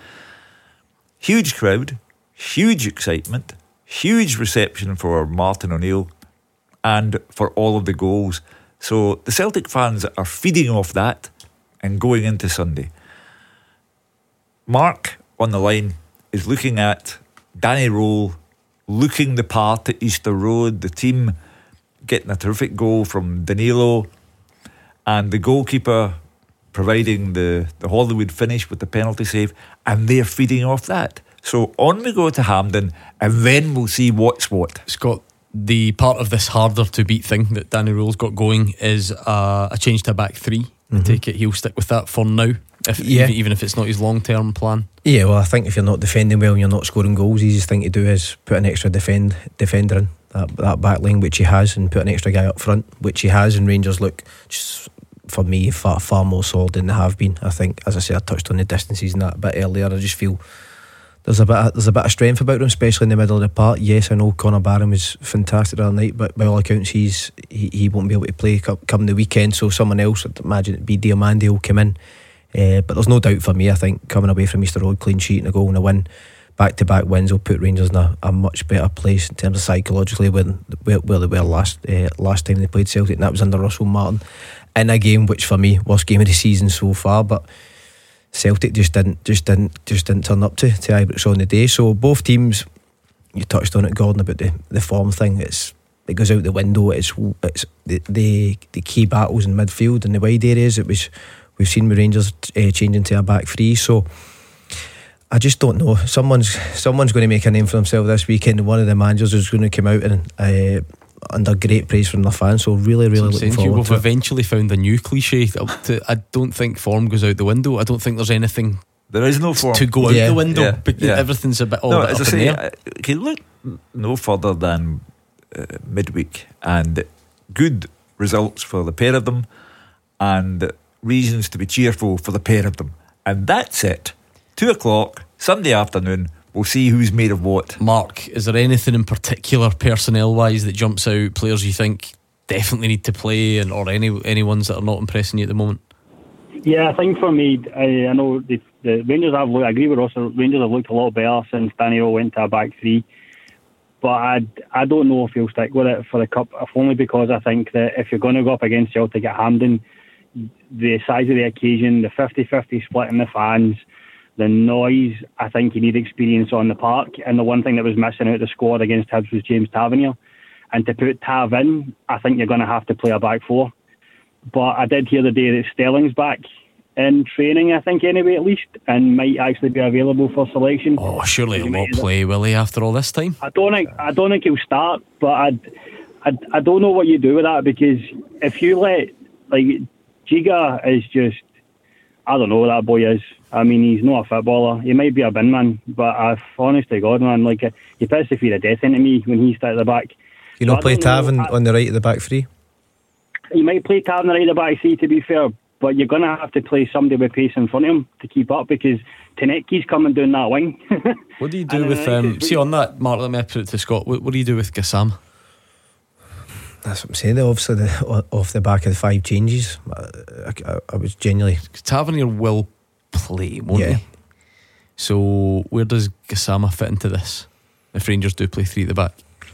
Huge crowd, huge excitement, huge reception for Martin O'Neill and for all of the goals. So the Celtic fans are feeding off that and going into Sunday. Mark on the line is looking at Danny Role looking the part at Easter Road, the team getting a terrific goal from Danilo, and the goalkeeper providing the, the Hollywood finish with the penalty save, and they're feeding off that. So on we go to Hampden, and then we'll see what's what. Scott, the part of this harder to beat thing that Danny Rule's got going is uh, a change to a back three. Mm-hmm. I take it he'll stick with that for now, if, Yeah. even, even if it's not his long term plan. Yeah, well, I think if you're not defending well and you're not scoring goals, the easiest thing to do is put an extra defend defender in that, that back line, which he has, and put an extra guy up front, which he has. And Rangers look, just for me, far far more solid than they have been. I think, as I say, I touched on the distances and that a bit earlier. I just feel there's a bit of, there's a bit of strength about them, especially in the middle of the park. Yes, I know Conor Barron was fantastic the other night, but by all accounts, he's he, he won't be able to play come, come the weekend. So someone else, I'd imagine it'd be Diomande, will come in. Uh, but there's no doubt for me, I think coming away from Easter Road, clean sheet and a goal and a win, back to back wins will put Rangers in a, a much better place in terms of psychologically when, where, where they were last uh, last time they played Celtic, and that was under Russell Martin in a game which for me worst game of the season so far. But Celtic just didn't just didn't just didn't turn up to, to Ibrox on the day. So both teams, you touched on it, Gordon, about the, the form thing. It's it goes out the window. It's it's the, the the key battles in midfield and the wide areas. It was we've seen with Rangers uh, changing to a back three. So I just don't know. Someone's someone's going to make a name for themselves this weekend, and one of the managers is going to come out and uh, under great praise from their fans. So really, really So looking saying to you, forward we've to it. eventually found a new cliche. To, I don't think form goes out the window. I don't think there's anything There is no form to go out Yeah. the window. Yeah, But yeah. everything's a bit all No, a bit as I up in say, the air. uh, can look no further than uh, midweek, and good results for the pair of them, and reasons to be cheerful for the pair of them, and that's it. Two o'clock Sunday afternoon. We'll see who's made of what. Mark, is there anything in particular personnel wise that jumps out? Players you think definitely need to play, and or any any ones that are not impressing you at the moment? Yeah, I think for me, I, I know the, the Rangers have looked, I agree with Ross, the Rangers have looked a lot better since Danny Role went to a back three. But I, I don't know if he'll stick with it for the Cup, if only because I think that if you're going to go up against Celtic at Hampden, the size of the occasion, the fifty-fifty split in the fans, the noise. I think you need experience on the park, and the one thing that was missing out of the squad against Hibs was James Tavernier. And to put Tav in, I think you're going to have to play a back four. But I did hear the day that Sterling's back in training, I think anyway, at least, and might actually be available for selection. Oh, surely he'll not play, will he, after all this time? I don't think I don't think he'll start, but I, I, I don't know what you do with that, because if you let, like, Giga is just, I don't know what that boy is. I mean, he's not a footballer. He might be a bin man, but I, honest to God, man, like, he puts the fear of death into me when he's at the back. You so know, play Tav on the right of the back three? You might play Tav on the right of the back three, to be fair, but you're going to have to play somebody with pace in front of him to keep up, because Tenecki's coming down that wing. What do you do with, um, see on that, Mark, let me put it to Scott, what, what do you do with Gassama? That's what I'm saying. Obviously, the, off the back of the five changes, I, I, I was genuinely. Tavernier will play, won't yeah. he? So where does Gassama fit into this? If Rangers do play three at the back,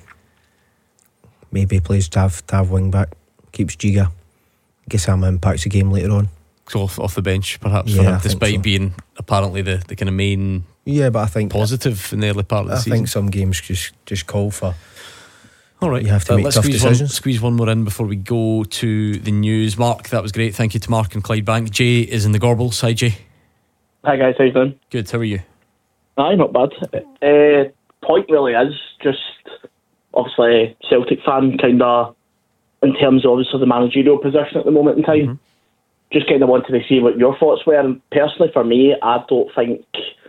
maybe he plays Tav Tav wing back, keeps Giga. Gassama impacts the game later on. So off, off the bench, perhaps, yeah, for him, despite so. being apparently the, the kind of main. Yeah, but I think positive in the early part of the I season. I think some games just just call for. All right, you have to uh, make let's tough squeeze decisions. One, squeeze one more in before we go to the news. Mark, that was great. Thank you to Mark and Clydebank. Jay is in the Gorbals. Hi, Jay. Hi guys, how you doing? Good. How are you? Aye, not bad. Uh, point really is just obviously Celtic fan, kind of in terms of obviously the managerial position at the moment in time. Mm-hmm. Just kind of wanted to see what your thoughts were. And personally, for me, I don't think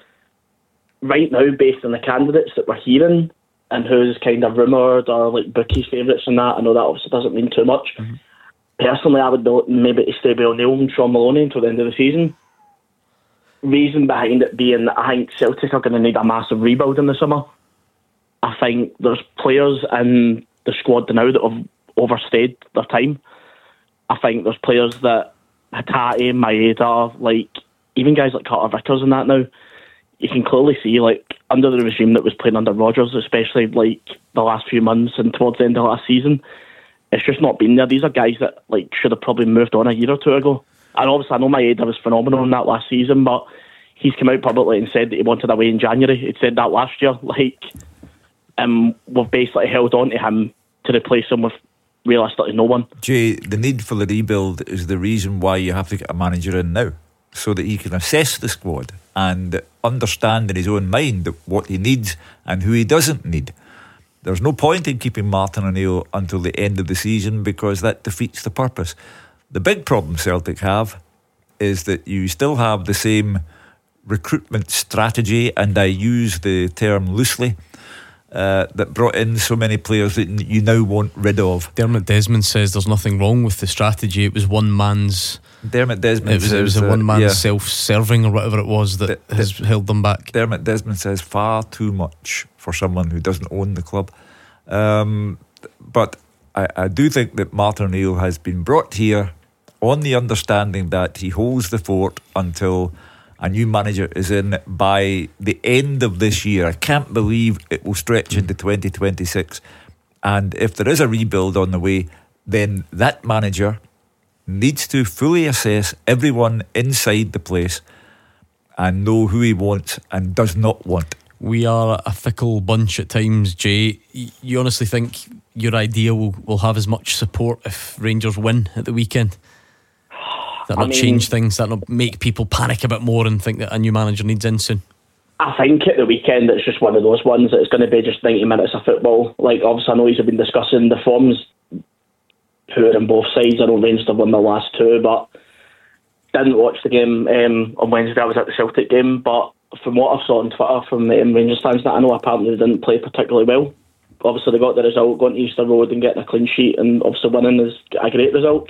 right now, based on the candidates that we're hearing and who's kind of rumoured or like bookies' favourites and that, I know that obviously doesn't mean too much. Mm-hmm. Personally, I would know maybe to stay with O'Neill and Sean Maloney until the end of the season. Reason behind it being that I think Celtic are going to need a massive rebuild in the summer. I think there's players in the squad now that have overstayed their time. I think there's players that Hatate, Maeda, like even guys like Carter Vickers and that now, you can clearly see like under the regime that was playing under Rodgers, especially like the last few months and towards the end of last season, it's just not been there. These are guys that like should have probably moved on a year or two ago. And obviously I know Maeda was phenomenal in that last season, but he's come out publicly and said that he wanted away in January. He'd said that last year. Like, um, we've basically held on to him to replace him with realistically no one. Jay, the need for the rebuild is the reason why you have to get a manager in now, so that he can assess the squad and understand in his own mind what he needs and who he doesn't need. There's no point in keeping Martin O'Neill until the end of the season, because that defeats the purpose. The big problem Celtic have is that you still have the same recruitment strategy, and I use the term loosely, uh, that brought in so many players that you now want rid of. Dermot Desmond says there's nothing wrong with the strategy. It was one man's. Dermot Desmond it was, says it was a uh, one man's yeah. self-serving or whatever it was that the, has the, held them back. Dermot Desmond says far too much for someone who doesn't own the club. Um, but I, I do think that Martin O'Neill has been brought here on the understanding that he holds the fort until a new manager is in by the end of this year. I can't believe it will stretch into twenty twenty-six. And if there is a rebuild on the way, then that manager needs to fully assess everyone inside the place and know who he wants and does not want. We are a fickle bunch at times, Jay. You honestly think your idea will, will have as much support if Rangers win at the weekend? That not I mean, change things? That not make people panic a bit more and think that a new manager needs in soon? I think at the weekend it's just one of those ones that it's going to be just ninety minutes of football. Like, obviously I know he's been discussing the forms poor on both sides. I know Rangers have won the last two, but didn't watch the game um, on Wednesday. I was at the Celtic game, but from what I saw on Twitter from um, Rangers fans, that I know apparently they didn't play particularly well. Obviously they got the result, going to Easter Road and getting a clean sheet, and obviously winning is a great result.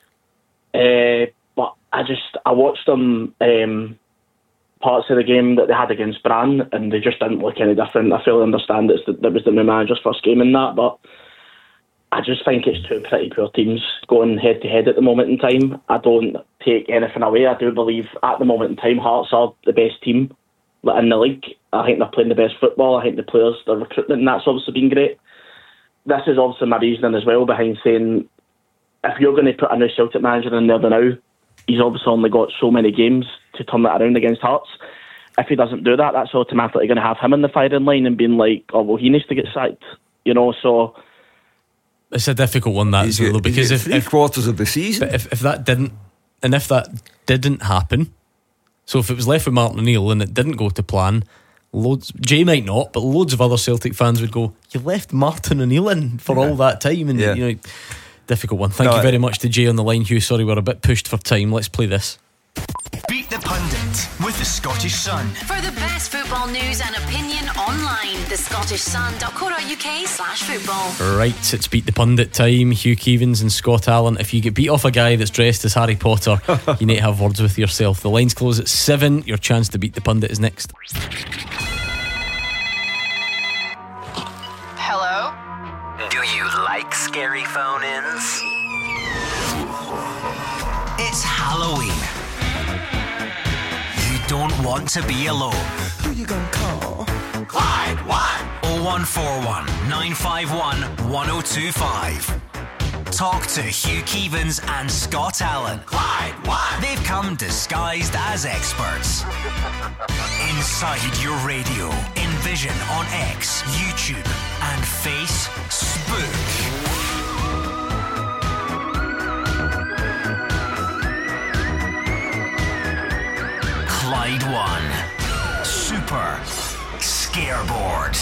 Uh, but I just I watched them um, parts of the game that they had against Brann, and they just didn't look any different. I fully understand it's the, that was the new manager's first game in that, but I just think it's two pretty poor teams going head to head at the moment in time. I don't take anything away. I do believe at the moment in time Hearts are the best team in the league. I think they're playing the best football. I think the players, their recruitment, and that's obviously been great. This is obviously my reasoning as well behind saying, if you're going to put a new Celtic manager in there now, he's obviously only got so many games to turn that around against Hearts. If he doesn't do that, that's automatically going to have him in the firing line and being like, oh, well, he needs to get sacked. You know, so... It's a difficult one, that, He's Zulu, got- because he's if, got three if quarters of the season. But if, if that didn't, and if that didn't happen, so if it was left with Martin O'Neill and it didn't go to plan, loads, Jay might not, but loads of other Celtic fans would go, you left Martin O'Neill in for all that time, and Yeah. you know, difficult one. Thank No, you I- very much to Jay on the line, Hugh. Sorry, we're a bit pushed for time. Let's play this. Beat the Pundit with the Scottish Sun. For the best football news and opinion online, the Scottish Sun dot co dot uk slash football. Right, it's Beat the Pundit time. Hugh Keevins and Scott Allen. If you get beat off a guy that's dressed as Harry Potter, you need to have words with yourself. The lines close at seven. Your chance to beat the Pundit is next. Hello? Do you like scary phone-ins? It's Halloween. You don't want to be alone. Who you gonna call? Clyde one oh one four one nine five one one oh two five. Talk to Hugh Keevins and Scott Allen. Clyde one. They've come disguised as experts. Inside your radio, in Vision on X, YouTube, and Face Spook. Clyde one. Super Scareboard.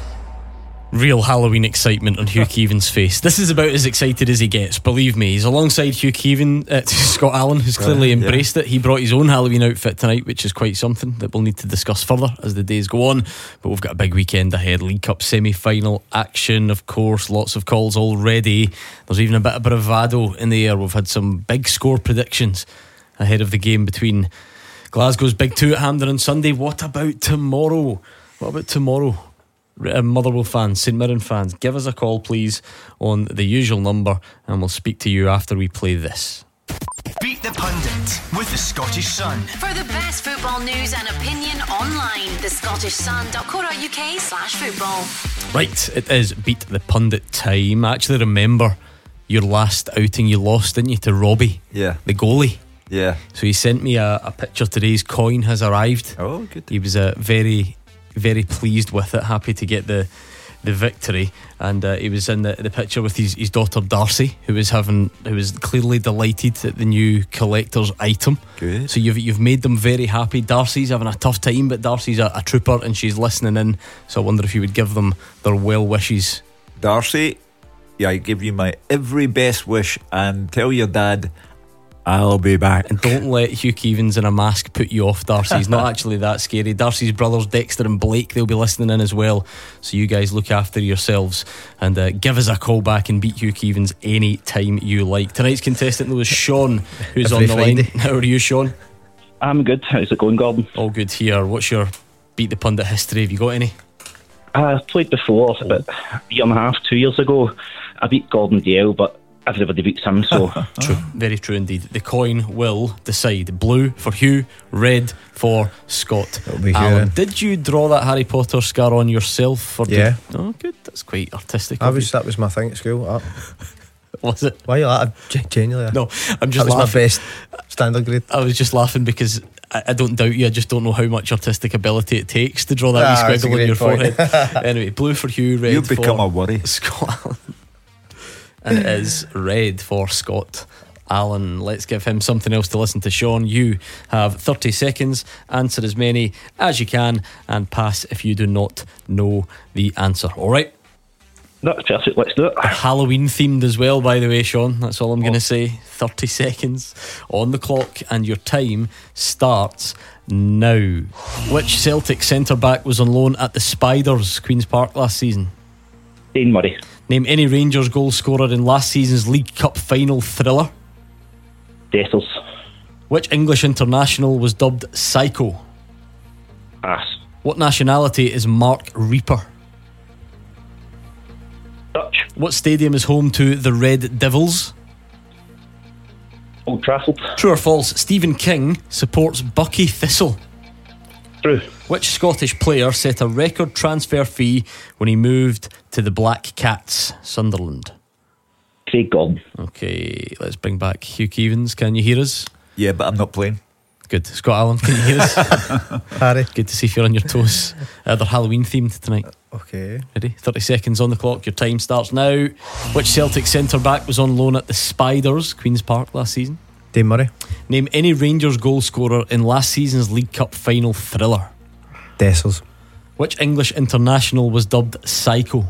Real Halloween excitement on Hugh Keevan's face. This is about as excited as he gets, believe me. He's alongside Hugh Keevan, uh, Scott Allen, who's clearly Uh, yeah. embraced it. He brought his own Halloween outfit tonight, which is quite something that we'll need to discuss further as the days go on. But we've got a big weekend ahead. League Cup semi-final action, of course. Lots of calls already. There's even a bit of bravado in the air. We've had some big score predictions ahead of the game between Glasgow's Big Two at Hampden on Sunday. What about tomorrow? What about tomorrow? Uh, Motherwell fans, St Mirren fans, give us a call please on the usual number and we'll speak to you after we play this. Beat the Pundit with the Scottish Sun. For the best football news and opinion online, the Scottish Sun dot co dot uk slash football. Right, it is Beat the Pundit time. I actually remember your last outing you lost, didn't you, to Robbie, Yeah. the goalie. Yeah. So he sent me a, a picture today. His coin has arrived. Oh, good. He was uh, very, very pleased with it, happy to get the the victory, and uh, he was in the, the picture with his, his daughter Darcy, who was having, who was clearly delighted at the new collector's item. Good. So you've you've made them very happy. Darcy's having a tough time, but Darcy's a, a trooper and she's listening in. So I wonder if you would give them their well wishes. Darcy, yeah, I give you my every best wish and tell your dad I'll be back. And don't let Hugh Keevins in a mask put you off, Darcy. He's not actually that scary. Darcy's brothers, Dexter and Blake, they'll be listening in as well. So you guys look after yourselves and uh, give us a call back and beat Hugh Keevins any time you like. Tonight's contestant, though, is Sean, who's Every on the Friday. line. How are you, Sean? I'm good. How's it going, Gordon? All good here. What's your Beat the Pundit history? Have you got any? I've played before, about a year and a half, two years ago. I beat Gordon Dale, but everybody beats him, so... True, very true indeed. The coin will decide. Blue for Hugh, red for Scott be Hugh Allen. then. Did you draw that Harry Potter scar on yourself? Or did- Yeah. Oh, good. That's quite artistic. I of was, you. that was my thing at school. That. Was it? Why are you like that? Genuinely. No, I'm just That was my laughing. best standard grade. I was just laughing because I, I don't doubt you. I just don't know how much artistic ability it takes to draw that Ah, wee that's a squiggle on great your point. forehead. Anyway, blue for Hugh, red You've for become a worry. Scott Allen. And it is red for Scott Allen. Let's give him something else to listen to. Sean, you have thirty seconds. Answer as many as you can and pass if you do not know the answer. All right? That's perfect, let's do it. Halloween themed as well, by the way, Sean. That's all I'm going to say. thirty seconds on the clock and your time starts now. Which Celtic centre back was on loan at the Spiders, Queen's Park, last season? Dane Murray. Name any Rangers goal scorer in last season's League Cup final thriller. Dessers. Which English international was dubbed Psycho? Pass. What nationality is Mark Reaper? Dutch. What stadium is home to the Red Devils? Old Trafford. True or false, Stephen King supports Bucky Thistle? True. Which Scottish player set a record transfer fee when he moved to the Black Cats, Sunderland? Craig Gordon. Okay, let's bring back Hugh Keevins. Can you hear us? Yeah, but I'm not playing. Good. Scott Allen, can you hear us? Harry, good to see you on your toes. Uh, they're Halloween themed tonight. Okay. Ready? thirty seconds on the clock. Your time starts now. Which Celtic centre back was on loan at the Spiders, Queen's Park, last season? Dave Murray. Name any Rangers goal scorer in last season's League Cup final thriller. Dessers. Which English international was dubbed Psycho?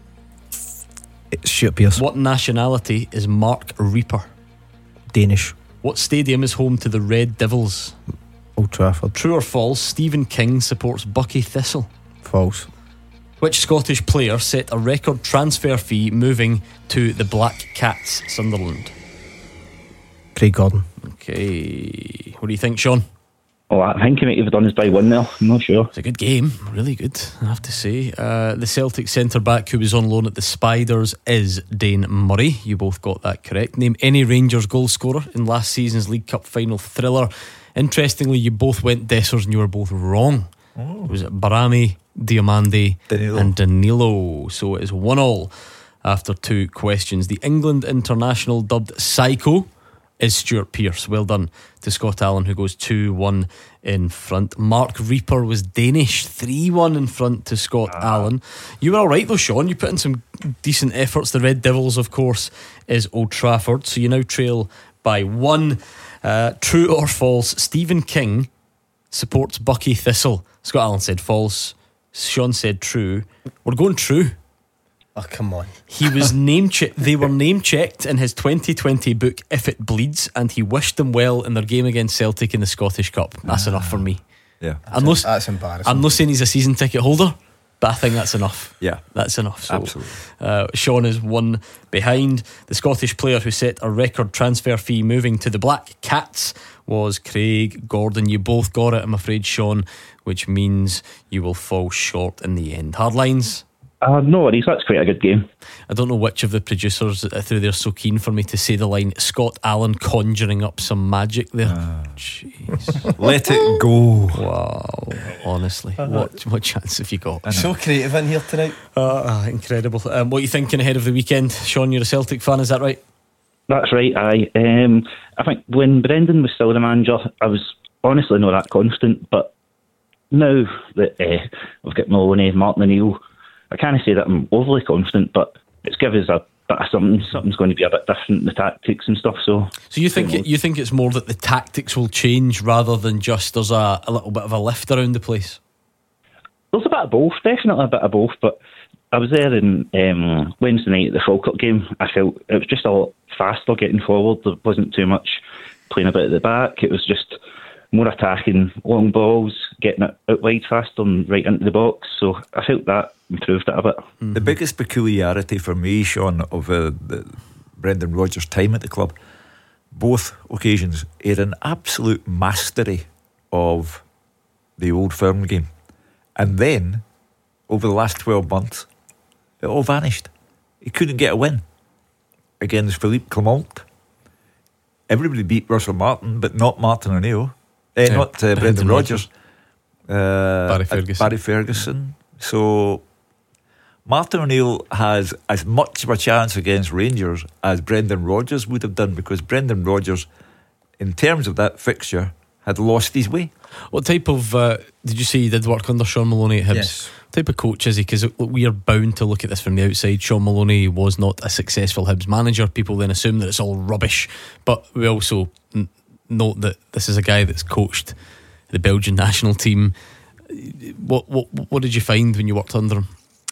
It's Stuart Pearce. What nationality is Mark Reaper? Danish. What stadium is home to the Red Devils? Old Trafford. True or false, Stephen King supports Bucky Thistle? False. Which Scottish player set a record transfer fee moving to the Black Cats, Sunderland? Craig Gordon. Okay. What do you think, Sean? Oh, I think he might have done his by one now. I'm not sure. It's a good game, really good, I have to say. Uh, the Celtic centre back who was on loan at the Spiders is Dane Murray. You both got that correct. Name any Rangers goal scorer in last season's League Cup final thriller. Interestingly, you both went Dessers and you were both wrong. Oh. It was Barami, Diomande, Danilo. and Danilo. So it is one all after two questions. The England international dubbed Psycho is Stuart Pearce. Well done to Scott Allen, who goes two one in front. Mark Reaper was Danish, three one in front to Scott ah. Allen. You were alright though, Sean. You put in some decent efforts. The Red Devils, of course, is Old Trafford. So you now trail by one. Uh, true or false, Stephen King supports Bucky Thistle. Scott Allen said false. Sean said true. We're going true. Oh, come on. He was name che- they were name checked in his twenty twenty book If It Bleeds, and he wished them well in their game against Celtic in the Scottish Cup. That's ah. enough for me. Yeah, I'm not, that's embarrassing. I'm not saying he's a season ticket holder, but I think that's enough. Yeah, that's enough. So, absolutely. Uh, Sean is one behind. The Scottish player who set a record transfer fee moving to the Black Cats was Craig Gordon. You both got it, I'm afraid, Sean, which means you will fall short in the end. Hardlines. Uh, no worries, that's quite a good game. I don't know which of the producers through there so keen for me to say the line Scott Allen conjuring up some magic there. Uh, Jeez. Let it go. Wow, honestly, what what chance have you got? So creative in here tonight. uh, Incredible. Um, what are you thinking ahead of the weekend? Sean, you're a Celtic fan, is that right? That's right, aye. Um, I think when Brendan was still the manager, I was honestly not that confident, but now that uh, we've got Maloney, Martin O'Neill, I can't say that I'm overly confident, but it's given us a bit of something. Something's going to be a bit different in the tactics and stuff. So, so you think it, you think it's more that the tactics will change rather than just there's a, a little bit of a lift around the place? There's a bit of both, definitely a bit of both. But I was there in um, Wednesday night at the Falkirk game. I felt it was just a lot faster getting forward. There wasn't too much playing about at the back. It was just more attacking, long balls, getting it out wide faster and right into the box. So I felt that improved it a bit. Mm-hmm. The biggest peculiarity for me, Sean, of uh, the Brendan Rodgers' time at the club, both occasions, he had an absolute mastery of the Old Firm game. And then, over the last twelve months, it all vanished. He couldn't get a win against Philippe Clement. Everybody beat Russell Martin, but not Martin O'Neill. Eh, yeah, not uh, Brendan Rodgers. Uh, Barry Ferguson. Barry Ferguson. So Martin O'Neill has as much of a chance against Rangers as Brendan Rodgers would have done, because Brendan Rodgers, in terms of that fixture, had lost his way. What type of uh, did you say he did work under Sean Maloney at Hibs? Yes. What type of coach is he? Because we are bound to look at this from the outside. Sean Maloney was not a successful Hibs manager. People then assume that it's all rubbish, but we also n- note that this is a guy that's coached the Belgian national team. What what what did you find when you worked under him?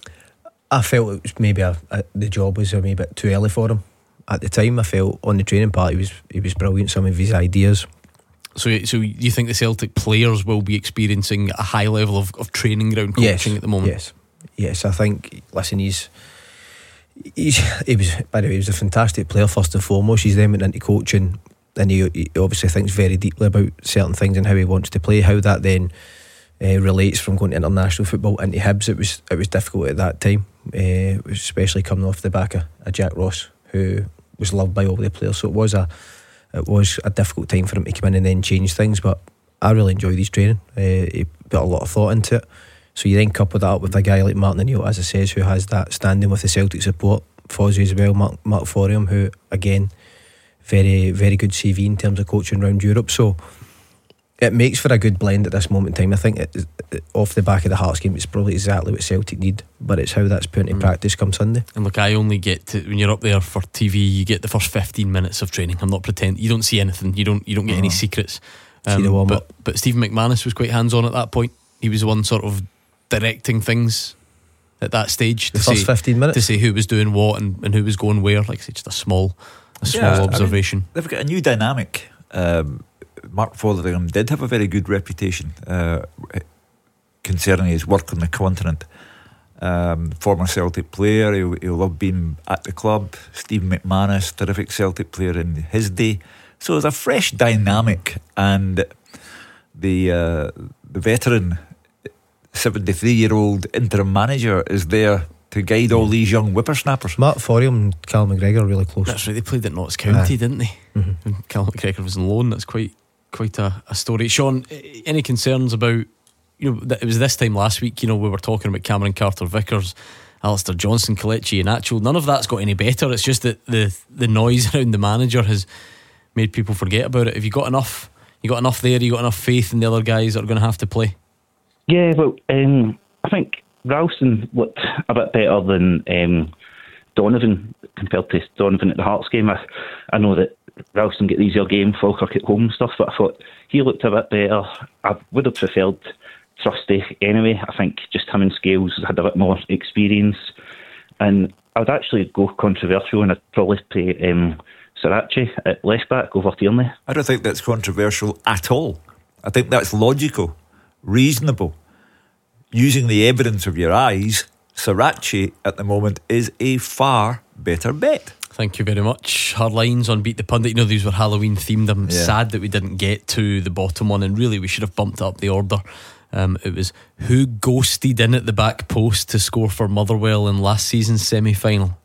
I felt it was maybe a, a, the job was a wee bit too early for him at the time. I felt on the training part he was he was brilliant. Some of his ideas. So, so you think the Celtic players will be experiencing a high level of, of training ground coaching yes, at the moment? Yes, yes. I think. Listen, he's he's he was. By the way, he was a fantastic player first and foremost. He's then went into coaching, and he, he obviously thinks very deeply about certain things and how he wants to play. How that then uh, relates from going to international football into Hibs. It was it was difficult at that time, uh, especially coming off the back of, of Jack Ross, who was loved by all the players. So it was a. It was a difficult time for him to come in and then change things, but I really enjoyed his training. Uh, he put a lot of thought into it. So you then couple that up with a guy like Martin O'Neill, as I says, who has that standing with the Celtic support. Fozzie as well, Mark, Mark Forium, who again very, very good C V in terms of coaching around Europe. So it makes for a good blend at this moment in time. I think it, it, off the back of the Hearts game, it's probably exactly what Celtic need, but it's how that's put into mm. practice come Sunday. And look, I only get to, when you're up there for T V, you get the first fifteen minutes of training. I'm not pretending. You don't see anything. You don't. You don't get oh. any secrets. Um, see the warm up. But, but Stephen McManus was quite hands on at that point. He was the one sort of directing things at that stage. The to first say, fifteen minutes to say who was doing what and, and who was going where. Like I say, just a small, a small yeah, observation. I mean, they've got a new dynamic. Um, Mark Fotheringham did have a very good reputation uh, concerning his work on the continent. Um, former Celtic player, he, he loved being at the club. Stephen McManus, terrific Celtic player in his day. So there's a fresh dynamic, and the uh, the veteran seventy-three-year-old interim manager is there to guide all these young whippersnappers. Mark Fotheringham and Cal McGregor are really close. That's right, they played at Notts County, Aye. didn't they? Mm-hmm. And Cal McGregor was on loan. That's quite quite a, a story. Sean, any concerns about, you know, it was this time last week, you know, we were talking about Cameron Carter-Vickers, Alistair Johnson, Kelechi Iheanacho. None of that's got any better. It's just that the the noise around the manager has made people forget about it. Have you got enough? You got enough there? You got enough faith in the other guys that are going to have to play? Yeah, well, um, I think Ralston looked a bit better than um, Donovan compared to Donovan at the Hearts game. I, I know that Ralston get the easier game, Falkirk at home and stuff, but I thought he looked a bit better. I would have preferred Trusty anyway. I think just him and Scales had a bit more experience, and I would actually go controversial and I'd probably play um, Sriracha at left back over Tierney. I don't think that's controversial at all. I think that's logical, reasonable. Using the evidence of your eyes, Sriracha at the moment is a far better bet. Thank you very much. Hard lines on Beat the Pundit. You know, these were Halloween themed. I'm Yeah. sad that we didn't get to the bottom one, and really we should have bumped up the order. Um, it was who ghosted in at the back post to score for Motherwell in last season's semi-final.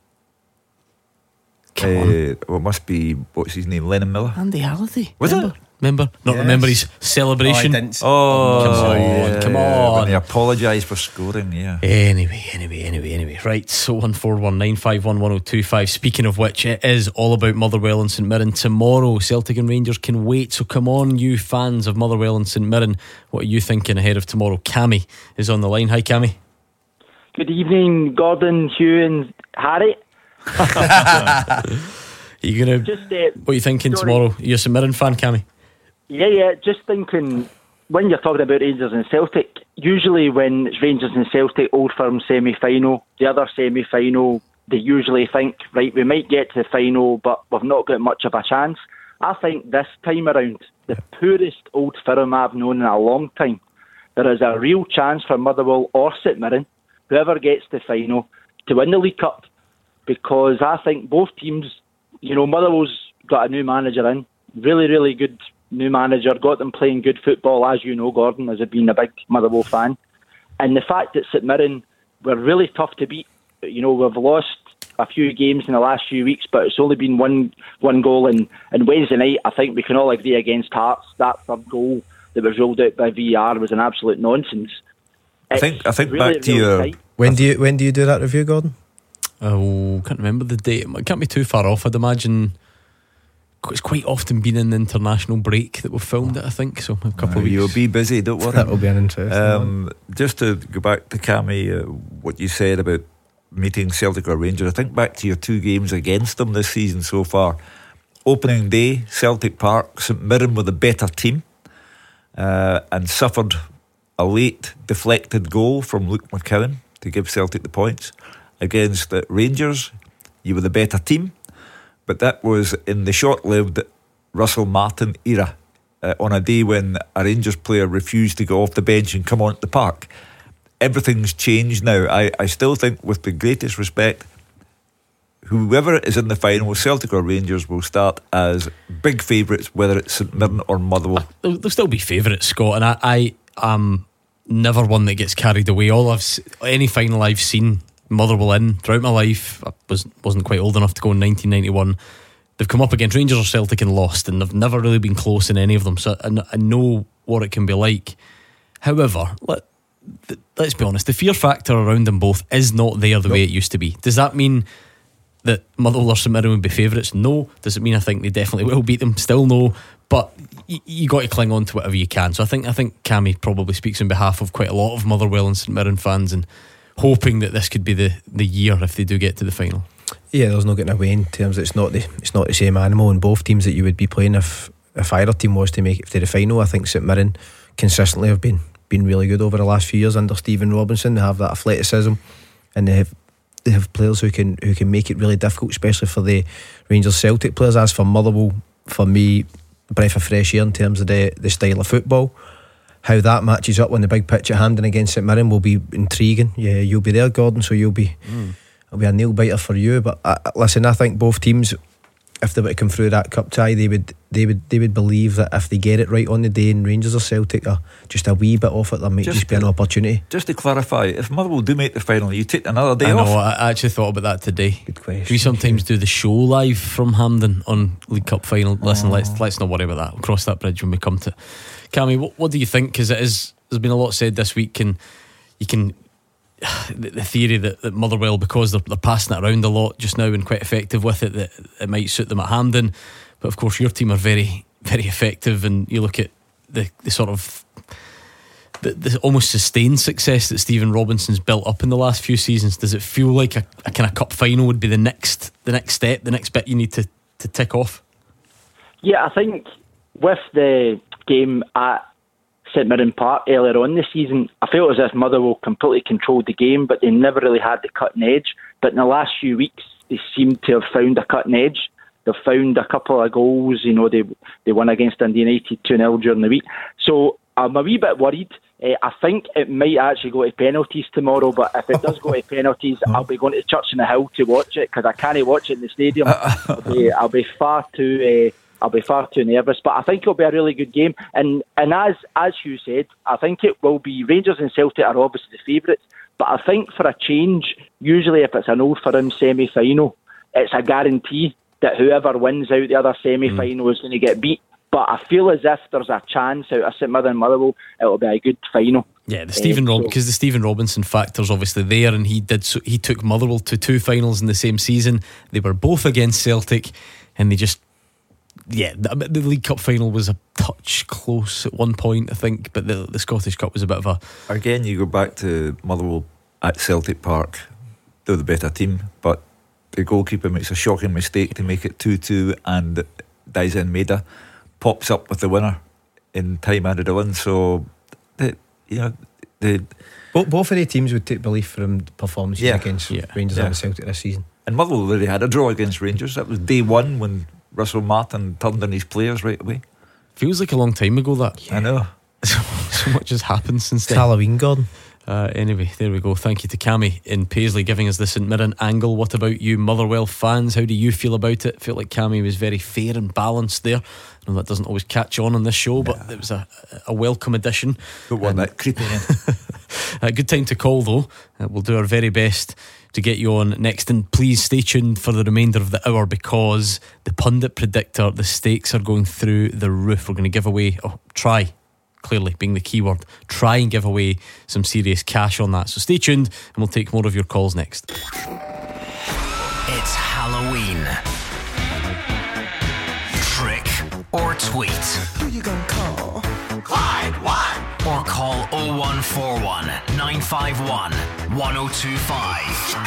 Come on. Uh, well, it must be, what's his name, Lennon Miller? Andy Halliday. Was remember? it? Remember? Not Yes. remember his celebration. Oh, I didn't. Oh, come on, yeah, come yeah, on. when they apologised for scoring, yeah. Anyway, anyway, anyway, anyway. Right, so one four one nine five one one oh two five. Speaking of which, it is all about Motherwell and St Mirren tomorrow. Celtic and Rangers can wait, so come on, you fans of Motherwell and St Mirren. What are you thinking ahead of tomorrow? Cammy is on the line. Hi, Cammy. Good evening, Gordon, Hugh, and Harry. You gonna? Just uh, What are you thinking sorry. tomorrow? You're a St Mirren fan, Cammy? Yeah, yeah, just thinking, when you're talking about Rangers and Celtic, usually when it's Rangers and Celtic, Old Firm semi-final, the other semi-final, they usually think, right, we might get to the final, but we've not got much of a chance. I think this time around, the poorest Old Firm I've known in a long time, there is a real chance for Motherwell or St Mirren, whoever gets the final, to win the League Cup, because I think both teams, you know, Motherwell's got a new manager in, really, really good new manager, got them playing good football, as you know, Gordon, as being a big Motherwell fan. And the fact that St Mirren were really tough to beat, you know, we've lost a few games in the last few weeks, but it's only been one one goal. And, and Wednesday night, I think we can all agree against Hearts, that third goal that was ruled out by V A R was an absolute nonsense. I think I think really, back to really your tight. When do you when do you do that review, Gordon? Oh, can't remember the date. It can't be too far off. I'd imagine it's quite often been in the international break that we've filmed it, I think. So a couple Uh, of weeks. You'll be busy, don't worry. That will be an interesting Um, just to go back to Cammy, uh, what you said about meeting Celtic or Rangers, I think back to your two games against them this season so far. Opening day, Celtic Park, St Mirren were the better team uh, and suffered a late deflected goal from Luke McKinnon to give Celtic the points. Against the Rangers, you were the better team, but that was in the short-lived Russell Martin era, uh, on a day when a Rangers player refused to go off the bench and come on at the park. Everything's changed now. I, I still think, with the greatest respect, whoever is in the final, Celtic or Rangers, will start as big favourites, whether it's St Mirren or Motherwell. There'll, there'll still be favourites, Scott, and I, I am never one that gets carried away. All I've s- any final I've seen Motherwell in throughout my life, I was, wasn't quite old enough to go in nineteen ninety-one. They've come up against Rangers or Celtic and lost, and they've never really been close in any of them, so I, kn- I know what it can be like. However, let, th- let's be honest, the fear factor around them both is not there the way it used to be. Does that mean that Motherwell or St Mirren would be favourites? No. Does it mean I think they definitely will beat them? Still no. But y- you got to cling on to whatever you can. So I think I think Cammy probably speaks on behalf of quite a lot of Motherwell and St Mirren fans, and hoping that this could be the, the year if they do get to the final. Yeah, there's no getting away in terms that it's not the it's not the same animal in both teams that you would be playing if if either team was to make it to the final. I think St Mirren consistently have been been really good over the last few years under Stephen Robinson. They have that athleticism, and they have they have players who can who can make it really difficult, especially for the Rangers Celtic players. As for Motherwell, for me, a breath of fresh air in terms of the, the style of football. How that matches up on the big pitch at Hampden against St Mirren will be intriguing. Yeah, you'll be there, Gordon, so you'll be mm. it'll be a nail biter for you. But uh, listen, I think both teams, if they were to come through that cup tie, they would they would they would believe that if they get it right on the day, and Rangers or Celtic are just a wee bit off it, there might just, just be an opportunity. Just to clarify, if Motherwell do make the final, you take another day I off. know, I actually thought about that today. Good question. We sometimes do the show live from Hampden on League Cup final. Listen, oh. let's let's not worry about that. We'll cross that bridge when we come to it. Cammy, what, what do you think? Because it is, there's been a lot said this week, and you can the, the theory that, that Motherwell, because they're, they're passing it around a lot just now and quite effective with it, that it might suit them at Hampden. But of course your team are very, very effective, and you look at the, the sort of the, the almost sustained success that Stephen Robinson's built up in the last few seasons. Does it feel like a, a kind of cup final would be the next the next step, the next bit you need to, to tick off? Yeah, I think with the game at St Mirren Park earlier on this season, I felt as if Motherwell completely controlled the game, but they never really had the cutting edge. But in the last few weeks, they seem to have found a cutting edge. They've found a couple of goals. You know, they they won against Dundee United two nil during the week. So I'm a wee bit worried. Uh, I think it might actually go to penalties tomorrow, but if it does go to penalties, I'll be going to Church on the Hill to watch it, because I can't watch it in the stadium. I'll be, I'll be far too... Uh, I'll be far too nervous, but I think it'll be a really good game. And and as as Hugh said, I think it will be Rangers and Celtic are obviously the favourites, but I think for a change, usually if it's an Old Firm semi-final, it's a guarantee that whoever wins out the other semi-final mm. is going to get beat. But I feel as if there's a chance out of St Mirren and Motherwell, it'll be a good final. Yeah, the Stephen uh, Rob because so. the Stephen Robinson factor's obviously there, and he did so, he took Motherwell to two finals in the same season. They were both against Celtic, and they just. Yeah, the, the League Cup final was a touch close at one point, I think, but the, the Scottish Cup was a bit of a... Again, you go back to Motherwell at Celtic Park. They're the better team, but the goalkeeper makes a shocking mistake to make it two two, and Daizen Maeda pops up with the winner in time added on. So, the, you know, the both, both of the teams would take belief from performances yeah. against yeah. Rangers yeah. and Celtic this season. And Motherwell already had a draw against Rangers. That was day one when Russell Martin turned on his players right away. Feels like a long time ago, that. Yeah. I know. So much has happened since it's then. Halloween, Gordon. Uh, anyway, there we go. Thank you to Cammy in Paisley giving us the St Mirren angle. What about you Motherwell fans? How do you feel about it? I feel like Cammy was very fair and balanced there. I know that doesn't always catch on on this show, but yeah. it was a, a welcome addition. Don't want that creeping in. A good time to call though. Uh, we'll do our very best to get you on next, and please stay tuned for the remainder of the hour, because the pundit predictor, the stakes are going through the roof. We're going to give away, oh, try clearly being the key word, try and give away some serious cash on that. So stay tuned and we'll take more of your calls next. It's Halloween. Trick or tweet. Who you gonna call? Clyde one. Or call oh one four one, nine five one, one oh two five.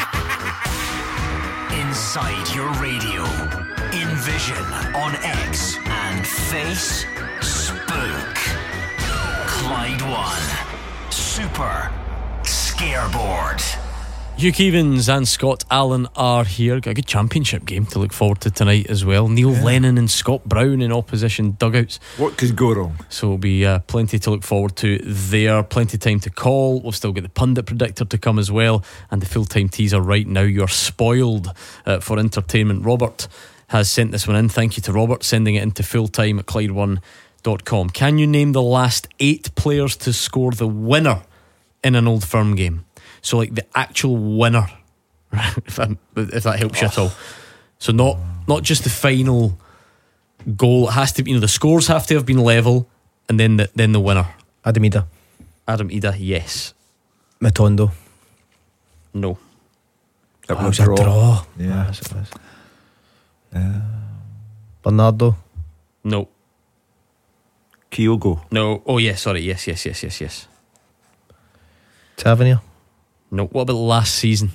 Inside your radio, in Vision, on X and Face, Spook. Clyde one. Super Scareboard. Hugh Keevins and Scott Allen are here. Got a good championship game to look forward to tonight as well. Neil yeah. Lennon and Scott Brown in opposition dugouts. What could go wrong? So it'll be uh, plenty to look forward to there. Plenty of time to call. We've still got the pundit predictor to come as well, and the full-time teaser right now. You're spoiled uh, for entertainment. Robert has sent this one in. Thank you to Robert, sending it into fulltime at Clyde one dot com. Can you name the last eight players to score the winner in an Old Firm game? So like the actual winner, if, I'm, if that helps you at all. So not not just the final goal. It has to be, you know, the scores have to have been level, and then the, then the winner. Adam Idah. Adam Idah, yes. Matondo. No. It Oh, was it was a draw. Yeah. Yes, it was. Yeah. Bernardo. No. Kyogo. No. Oh, yeah, sorry. Yes, yes, yes, yes, yes. Tavernier. No. What about last season?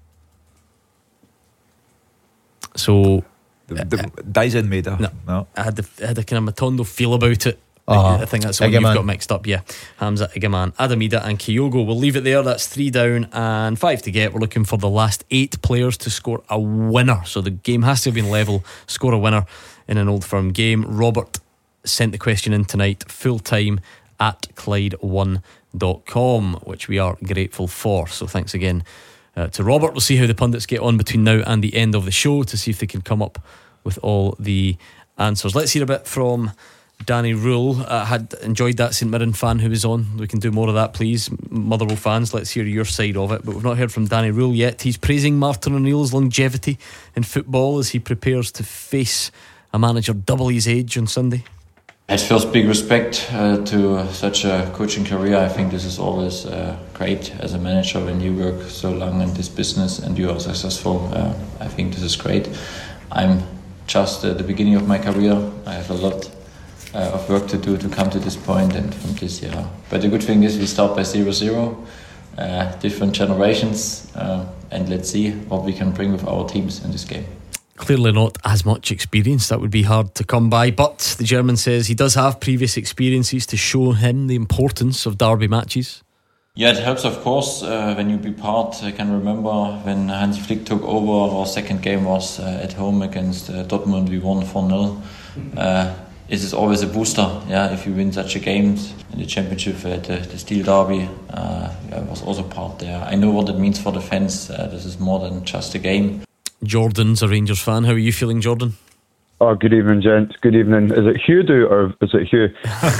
So. The, the, uh, Dyson made a. No. no. I had, the, I had a kind of Matondo feel about it. Oh, I think that's the one you've got mixed up. Yeah, Hamza, Igaman, Adamida and Kyogo. We'll leave it there. That's three down and five to get. We're looking for the last eight players to score a winner. So the game has to have been level. Score a winner in an Old Firm game. Robert sent the question in tonight, full time at Clyde one dot com, which we are grateful for. So thanks again uh, to Robert. We'll see how the pundits get on between now and the end of the show to see if they can come up with all the answers. Let's hear a bit from Danny Rule. uh, had enjoyed that St Mirren fan who was on. We can do more of that, please. Motherwell fans, let's hear your side of it. But we've not heard from Danny Rule yet. He's praising Martin O'Neill's longevity in football as he prepares to face a manager double his age on Sunday. At first, big respect uh, to uh, such a coaching career. I think this is always uh, great as a manager when you work so long in this business and you are successful. uh, I think this is great. I'm just at the beginning of my career. I have a lot Uh, of work to do to come to this point and from this year. But the good thing is we start by zero zero, uh, different generations, uh, and let's see what we can bring with our teams in this game. Clearly not as much experience. That would be hard to come by, but the German says he does have previous experiences to show him the importance of derby matches. Yeah, it helps, of course, uh, when you be part. I can remember when Hansi Flick took over, our second game was uh, at home against uh, Dortmund. We won four nil. Uh, It is always a booster, yeah. If you win such a game in the championship at the, the Steel Derby, uh, I was also part there. I know what it means for the fans. Uh, this is more than just a game. Jordan's a Rangers fan. How are you feeling, Jordan? Oh, good evening, gents. Good evening. Is it Hugh do or is it Hugh?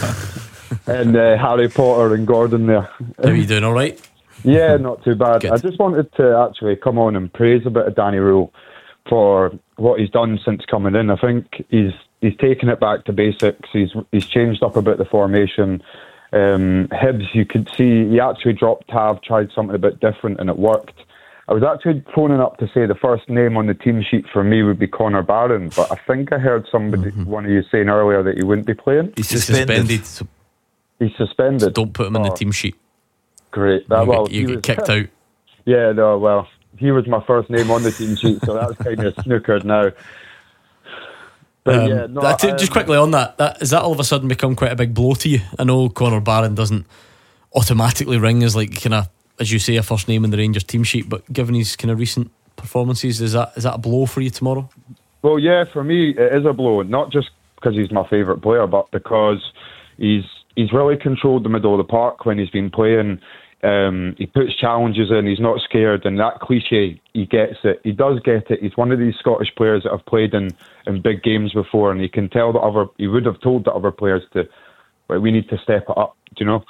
and uh, Harry Potter and Gordon there. How are you doing? All right? Yeah, not too bad. Good. I just wanted to actually come on and praise a bit of Danny Rule for what he's done since coming in. I think he's he's taken it back to basics. He's he's changed up a bit the formation. Um, Hibs, you could see he actually dropped Tav, tried something a bit different, and it worked. I was actually phoning up to say the first name on the team sheet for me would be Connor Barron, but I think I heard somebody, mm-hmm. one of you saying earlier that he wouldn't be playing. He's suspended. So he's suspended. So don't put him in oh, the team sheet. Great. That, you well, get, you get was, kicked out. Yeah, no, well, he was my first name on the team sheet, so that's kind of snookered now. But um, yeah, no, that, um, just quickly on that, that, has that all of a sudden become quite a big blow to you? I know Connor Barron doesn't automatically ring as like kind of, as you say, a first name in the Rangers team sheet, but given his kind of recent performances, is that is that a blow for you tomorrow? Well, yeah, for me it is a blow, not just because he's my favourite player, but because he's he's really controlled the middle of the park when he's been playing. Um, he puts challenges in, he's not scared, and that cliche, he gets it. He does get it. He's one of these Scottish players that have played in, in big games before, and he can tell the other, he would have told the other players to, well, we need to step it up, do you know?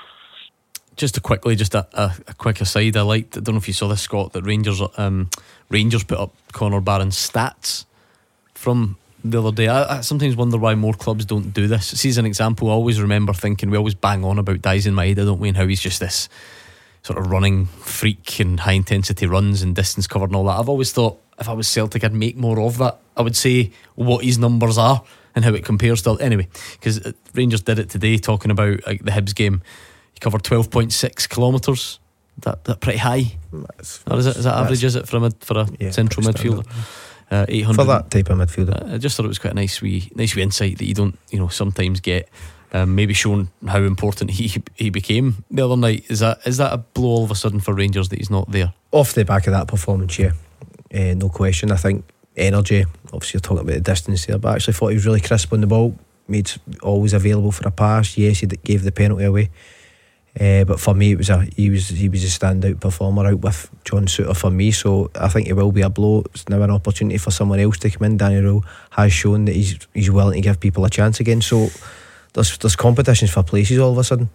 Just to quickly, just a, a, a quick aside, I liked, I don't know if you saw this, Scott, that Rangers um, Rangers put up Connor Barron's stats from the other day. I, I sometimes wonder why more clubs don't do this. See, as an example, I always remember thinking, we always bang on about Dyson Maeda, don't we, and how he's just this sort of running freak and high intensity runs and distance covered and all that. I've always thought if I was Celtic I'd make more of that. I would say what his numbers are and how it compares to, anyway, because Rangers did it today talking about like, the Hibs game. He covered twelve point six kilometres. That that pretty high? That's, or is it is that average, is it for a mid, for a yeah, central midfielder? Uh, eight hundred for that type of midfielder. I just thought it was quite a nice wee nice wee insight that you don't, you know, sometimes get. Um, maybe showing how important he he became the other night. Is that is that a blow all of a sudden for Rangers that he's not there? Off the back of that performance, yeah, uh, no question. I think energy, obviously you're talking about the distance there, but I actually thought he was really crisp on the ball, made always available for a pass. Yes, he gave the penalty away, uh, but for me it was a he was he was a standout performer out with John Souttar for me. So I think it will be a blow. It's now an opportunity for someone else to come in. Danny Rule has shown that he's he's willing to give people a chance again. So There's, there's competitions for places all of a sudden.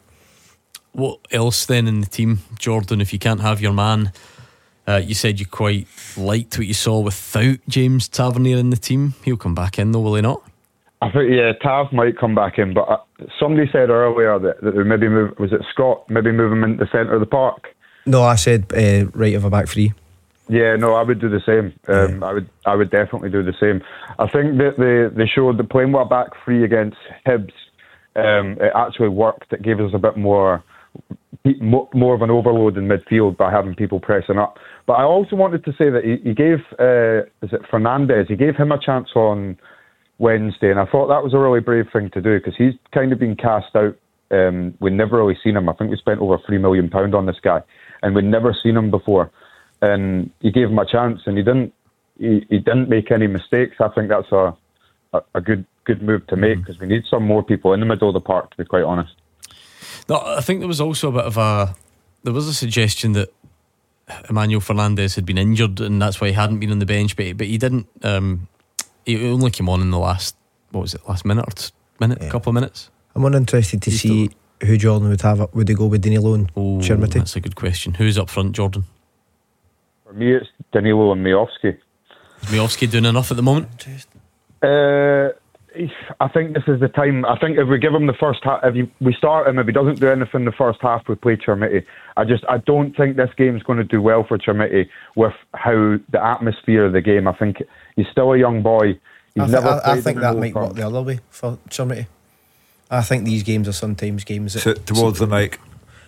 What else then in the team, Jordan, if you can't have your man? Uh, you said you quite liked what you saw without James Tavernier in the team. He'll come back in though, will he not? I think, yeah, Tav might come back in, but uh, somebody said earlier that, that they maybe move, was it Scott, maybe move him into the centre of the park? No, I said uh, right of a back three. Yeah, no, I would do the same. Um, I would, I would definitely do the same. I think that they they showed that playing with a back three against Hibs, um, it actually worked. It gave us a bit more, more of an overload in midfield by having people pressing up. But I also wanted to say that he, he gave, uh, is it Fernandes? He gave him a chance on Wednesday, and I thought that was a really brave thing to do because he's kind of been cast out. Um, we'd never really seen him. I think we spent over three million pound on this guy, and we'd never seen him before. And he gave him a chance, and he didn't. He, he didn't make any mistakes. I think that's a a, a good good move to make because we need some more people in the middle of the park. To be quite honest. No, I think there was also a bit of a. There was a suggestion that Emmanuel Fernandes had been injured, and that's why he hadn't been on the bench. But but he didn't. Um, he only came on in the last. What was it? Last minute or t- minute? Yeah. Couple of minutes. I'm more interested to He's see still... who Jordan would have. Would they go with Danilo and oh, Chermity? That's a good question. Who's up front, Jordan? For me, it's Danilo and Miovski. Is Miovski doing enough at the moment? Uh, I think this is the time. I think if we give him the first half, if you, we start him, if he doesn't do anything in the first half, we play Chermity. I just, I don't think this game's going to do well for Chermity with how the atmosphere of the game. I think he's still a young boy. He's I, th- never I, I played think in that an might old work firm. the other way for Chermity. I think these games are sometimes games that Sit towards the mic.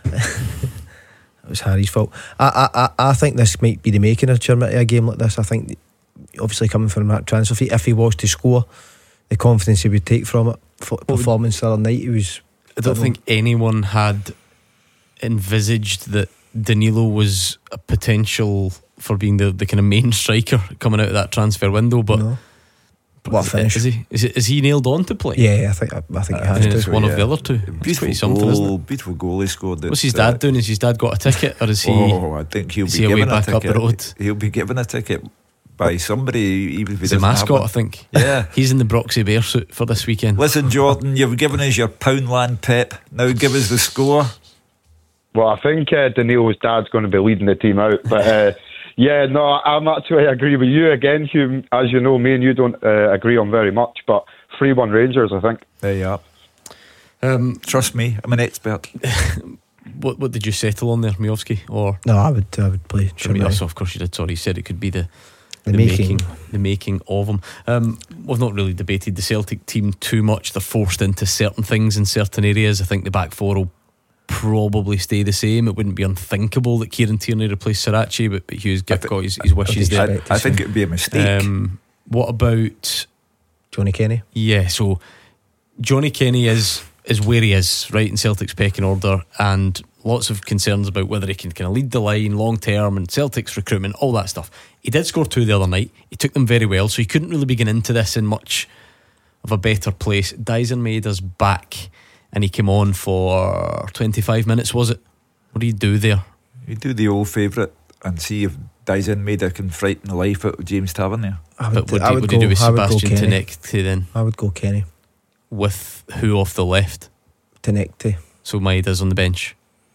It was Harry's fault. I, I, I, I think this might be the making of Chermity, a game like this. I think, obviously coming from that transfer fee, if he was to score, the confidence he would take from it. For performance the other night, he was. I don't think anyone had envisaged that Danilo was a potential for being the, the kind of main striker coming out of that transfer window. But no. What a finish! Is he? Is, it, is he nailed on to play? Yeah, I think I, I think he has and to. it's one yeah. of the other two. It's Beautiful pretty something, goal, isn't it? beautiful goal he scored. What's his It's, dad uh, doing? Has his dad got a ticket, or is he? Oh, I think he'll is be he away given a back up ticket. the road? He'll be given a ticket by somebody. Even if he He's a doesn't have mascot, one. I think. Yeah, he's in the Broxy Bear suit for this weekend. Listen, Jordan, you've given us your Poundland pep. Now give us the score. Well, I think uh, Danilo's dad's going to be leading the team out, but uh, yeah, no, I'm actually I agree with you again, Hugh. As you know, me and you don't uh, agree on very much, but three one Rangers, I think. There you are. Um, Trust me, I'm an expert. what what did you settle on there, Miovski? Or no, I would I would play Chermity. Oh, of course you did. Sorry, you said it could be the the, the making. making the making of him. Um, we've not really debated the Celtic team too much. They're forced into certain things in certain areas. I think the back four will probably stay the same. It wouldn't be unthinkable that Kieran Tierney replaced Sirachi, but, but Hughes got his, his wishes I, there. I think it would be a mistake. Um, what about Johnny Kenny? Yeah, so Johnny Kenny is is where he is, right, in Celtic's pecking order, and lots of concerns about whether he can kind of lead the line long term and Celtic's recruitment, all that stuff. He did score two the other night. He took them very well, so he couldn't really begin into this in much of a better place. Dyson Maida's back, and he came on for twenty-five minutes, was it? What do you do there? You do the old favourite and see if Dyson Maida can frighten the life out of James Tavernier. I But would, what I do, would what go, do you do with I would go Sebastian Kenny. Tenekte then? I would go Kenny. With who off the left? Tenekte. So Maida's on the bench.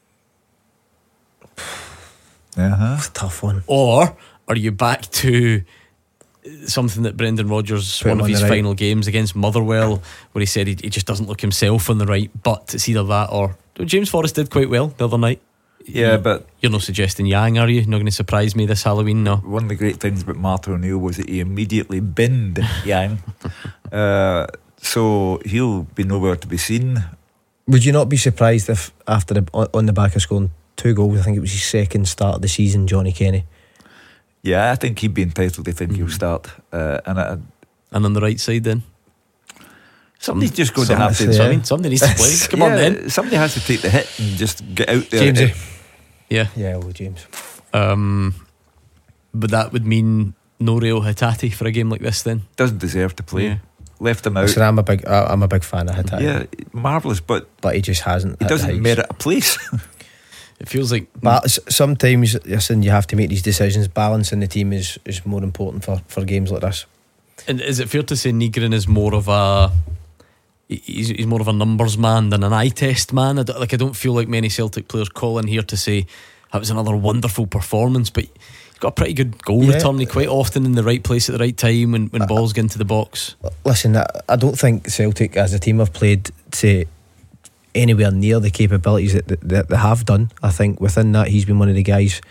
Uh-huh. It's a tough one. Or are you back to something that Brendan Rodgers, Put him one of on his the right. final games against Motherwell, where he said he, he just doesn't look himself on the right, but it's either that or James Forrest did quite well the other night. Yeah, you, but you're not suggesting Yang, are you? Not going to surprise me this Halloween, no? one of the great things about Martin O'Neill was that he immediately binned Yang. uh, so he'll be nowhere to be seen. Would you not be surprised if after the, on, on the back of scoring two goals, I think it was his second start of the season, Johnny Kenny? Yeah, I think he'd be entitled to think mm. he'll start. Uh, and I, and on the right side then? Somebody's just going Some, to have to. yeah. somebody, somebody needs to play. Come yeah, on then. Somebody has to take the hit and just get out there. Jamesy. Yeah. Yeah, well, James. Um, but that would mean no Reo Hatate for a game like this then? Doesn't deserve to play. Yeah. Left him out. Listen, I'm a big, uh, I'm a big fan of Hatate. Yeah, marvellous, but but he just hasn't. He doesn't merit a place. It feels like. But sometimes, listen, you have to make these decisions. Balancing the team is, is more important for, for games like this. And is it fair to say Nygren is more of a he's, he's more of a numbers man than an eye test man? I don't, like I don't feel like many Celtic players call in here to say that was another wonderful performance, but he's got a pretty good goal yeah. return. He quite often in the right place at the right time when, when uh, balls get into the box. Listen, I, I don't think Celtic as a team have played to anywhere near the capabilities that, that, that they have done. I think within that he's been one of the guys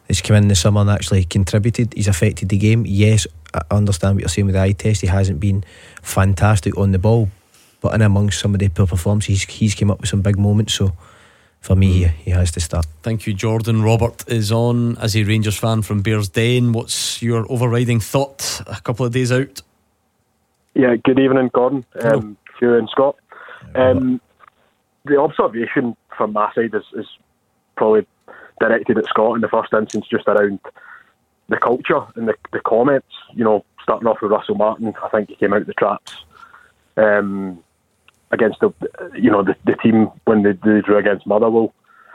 He's come in this summer and actually contributed. He's affected the game. Yes, I understand what you're saying with the eye test. He hasn't been fantastic on the ball, but in amongst some of the poor performances, he's, he's came up with some big moments. So for me, he, he has to start. Thank you, Jordan. Robert is on as a Rangers fan from Bearsden. What's your overriding thought a couple of days out? Yeah, good evening, Gordon, um, Hugh and Scott. Um, the observation from my side is, is probably directed at Scott in the first instance, just around the culture and the, the comments. You know, starting off with Russell Martin, I think he came out the traps um, against the, you know, the, the team when they, they drew against Motherwell,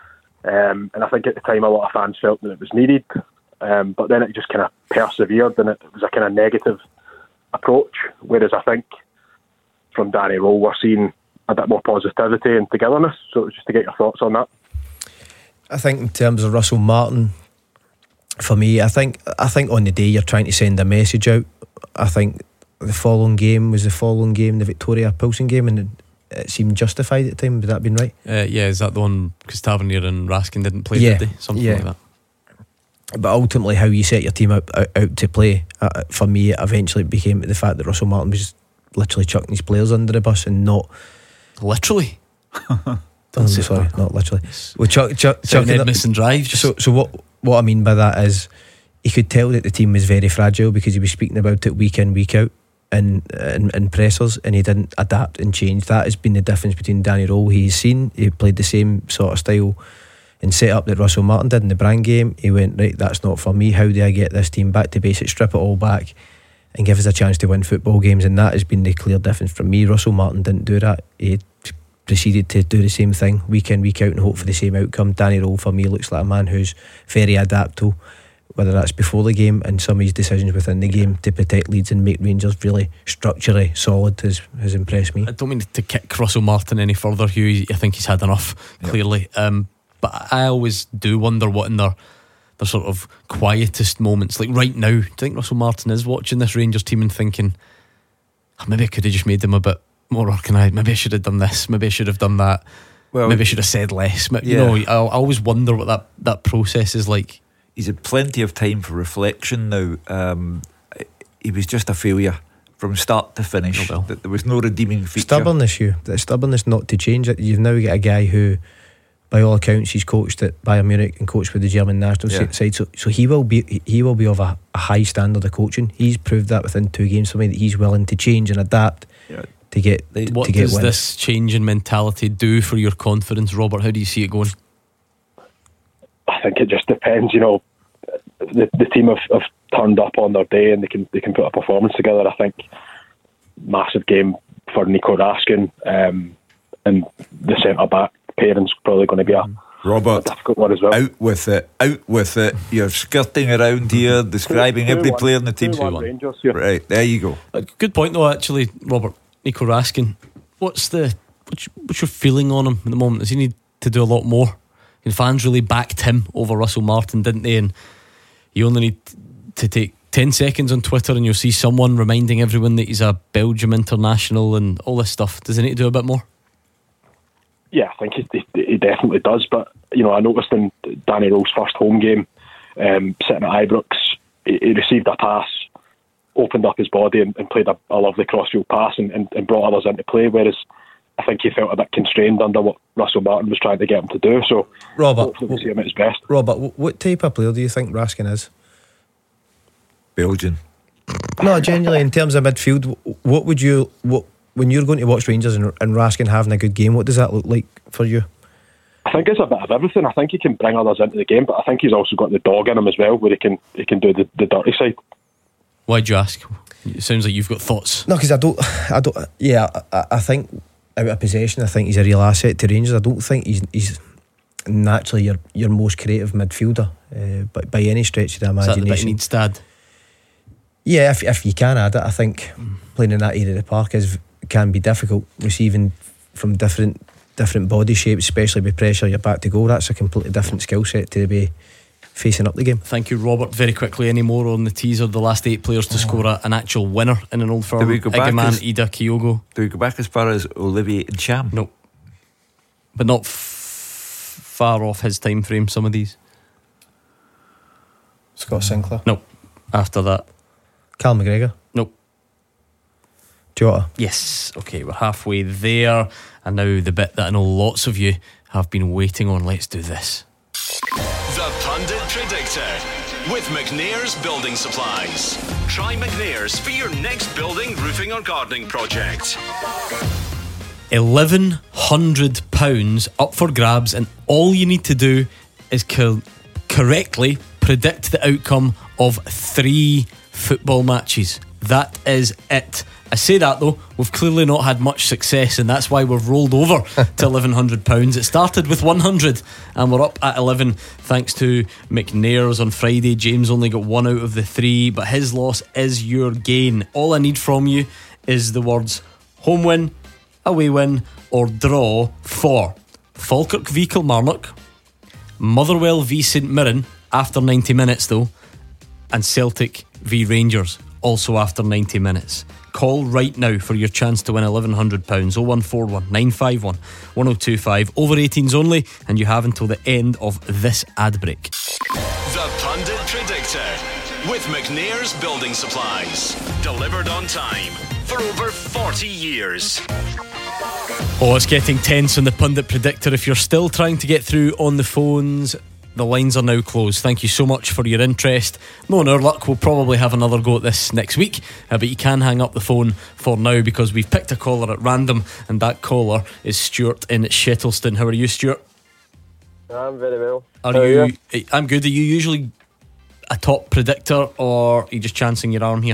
um, and I think at the time a lot of fans felt that it was needed, um, but then it just kind of persevered and it was a kind of negative approach. Whereas I think from Danny Rowe we're seeing a bit more positivity and togetherness. So just to get your thoughts on that. I think in terms of Russell Martin, for me, I think I think on the day you're trying to send a message out. I think the following game was the following game, the Victoria Pilsen game, and it, it seemed justified at the time. Would that have been right? Uh, yeah, is that the one because Tavernier and Raskin didn't play, yeah, did they? Something yeah. like that. But ultimately, how you set your team out, out, out to play, uh, for me, it eventually became the fact that Russell Martin was literally chucking his players under the bus and not literally. I'm sorry, not literally. Well, chuck, chuck, Chuck chucking Edmondson drive. Just So, so what? What I mean by that is, he could tell that the team was very fragile because he was speaking about it week in, week out, in in, in pressers, and he didn't adapt and change. That has been the difference between Danny Rowe. He's seen he played the same sort of style and set up that Russell Martin did in the Brand game. He went, right, that's not for me. How do I get this team back to basics, strip it all back, and give us a chance to win football games? And that has been the clear difference for me. Russell Martin didn't do that. He proceeded to do the same thing week in, week out and hope for the same outcome. Danny Rowe for me looks like a man who's very adaptable, whether that's before the game and some of his decisions within the game to protect leads and make Rangers really structurally solid has, has impressed me. I don't mean to kick Russell Martin any further, Hugh. I think he's had enough, clearly. Yep. Um, but I always do wonder what in their their sort of quietest moments, like right now, do you think Russell Martin is watching this Rangers team and thinking, oh, maybe I could have just made them a bit more organised, maybe I should have done this, maybe I should have done that, well, maybe I should have said less. You yeah. know, I, I always wonder what that, that process is like. He's had plenty of time for reflection now. Um, he was just a failure from start to finish. Oh, well. There was no redeeming feature. Stubbornness, you. The stubbornness not to change it. You've now got a guy who, by all accounts, he's coached at Bayern Munich and coached with the German national yeah. side. So, so he will be he will be of a, a high standard of coaching. He's proved that within two games for me that he's willing to change and adapt. Yeah. To get, what to get does wins. This change in mentality do for your confidence, Robert? How do you see it going? I think it just depends. You know, the the team have, have turned up on their day and they can they can put a performance together. I think massive game for Nico Raskin, um, and the centre back pairing's probably going to be a, Robert, a difficult one as well. Out with it, out with it. You're skirting around here, describing two, two every one, player in the team. Two one Rangers, right, there you go. A good point though, actually, Robert. Nico Raskin, what's the what's, what's your feeling on him at the moment? Does he need to do a lot more? And fans really backed him over Russell Martin, didn't they? And you only need to take ten seconds on Twitter and you'll see someone reminding everyone that he's a Belgium international and all this stuff. Does he need to do a bit more? Yeah, I think he, he definitely does. But you know, I noticed in Danny Rowe's first home game, um, sitting at Ibrox, he, he received a pass, opened up his body and, and played a, a lovely crossfield pass and, and, and brought others into play, whereas I think he felt a bit constrained under what Russell Martin was trying to get him to do. So Robert, hopefully we'll see him at his best. Robert, what type of player do you think Raskin is? Belgian. No, genuinely, in terms of midfield, what would you what when you're going to watch Rangers and, and Raskin having a good game, what does that look like for you? I think it's a bit of everything. I think he can bring others into the game, but I think he's also got the dog in him as well, where he can he can do the, the dirty side. Why'd you ask? It sounds like you've got thoughts. No, because I don't, I don't. Yeah, I, I think out of possession, I think he's a real asset to Rangers. I don't think he's he's naturally your your most creative midfielder, uh, but by any stretch of the imagination. Is that the bit he needs to add? Yeah, if if you can add it, I think mm. playing in that area of the park is can be difficult. Receiving from different different body shapes, especially with pressure, you're back to goal. That's a completely different skill set to be facing up the game. Thank you, Robert. Very quickly, any more on the teaser? The last eight players to oh. score a, an actual winner in an Old Firm. Igaman, as, Ida, Kyogo. Do we go back as far as Olivier Ntcham? No, but not f- far off his time frame. Some of these. Scott Sinclair. Nope. After that, Cal McGregor. Nope. Jota. Yes. Okay, we're halfway there. And now the bit that I know lots of you have been waiting on. Let's do this. The Pundit Predictor with McNair's Building Supplies. Try McNair's for your next building, roofing or gardening project. eleven hundred pounds up for grabs, and all you need to do is co- correctly predict the outcome of three football matches. That is it. I say that though, we've clearly not had much success, and that's why we've rolled over to eleven hundred pounds. It started with one hundred and we're up at eleven thanks to McNair's on Friday. James only got one out of the three, but his loss is your gain. All I need from you is the words home win, away win or draw for Falkirk v Kilmarnock, Motherwell v St Mirren after ninety minutes though, and Celtic v Rangers also after ninety minutes. Call right now for your chance to win eleven hundred pounds. oh one four one, nine five one, one oh two five. Over eighteens only, and you have until the end of this ad break. The Pundit Predictor with McNair's Building Supplies. Delivered on time for over forty years. Oh, it's getting tense on the Pundit Predictor. If you're still trying to get through on the phones, the lines are now closed. Thank you so much for your interest. Knowing our luck, we'll probably have another go at this next week, uh, but you can hang up the phone for now because we've picked a caller at random, and that caller is Stuart in Shettleston. How are you, Stuart? I'm very well. Are How you, are you? I'm good. Are you usually a top predictor, or are you just chancing your arm here?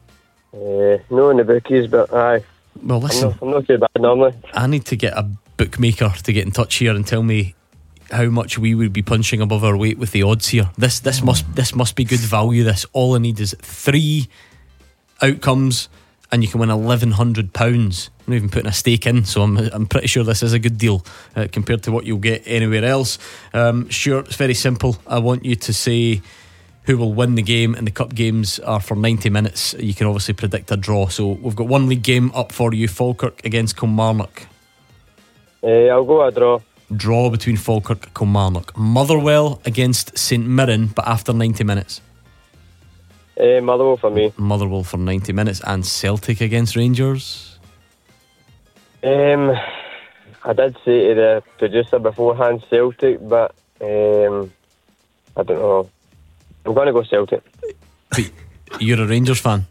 Uh, no in the bookies, but aye. Well, listen, I'm not, I'm not too bad normally. I need to get a bookmaker to get in touch here and tell me how much we would be punching above our weight with the odds here. This this must this must be good value. This all I need is three outcomes, and you can win eleven hundred pounds. I'm not even putting a stake in, so I'm I'm pretty sure this is a good deal uh, compared to what you'll get anywhere else. Um, sure, it's very simple. I want you to say who will win the game, and the cup games are for ninety minutes. You can obviously predict a draw. So we've got one league game up for you: Falkirk against Kilmarnock. Uh, I'll go a draw. Draw between Falkirk and Kilmarnock. Motherwell against St Mirren, but after ninety minutes. Uh, Motherwell for me. Motherwell for ninety minutes. And Celtic against Rangers. Um, I did say to the producer beforehand Celtic, but um, I don't know. I'm going to go Celtic. But you're a Rangers fan?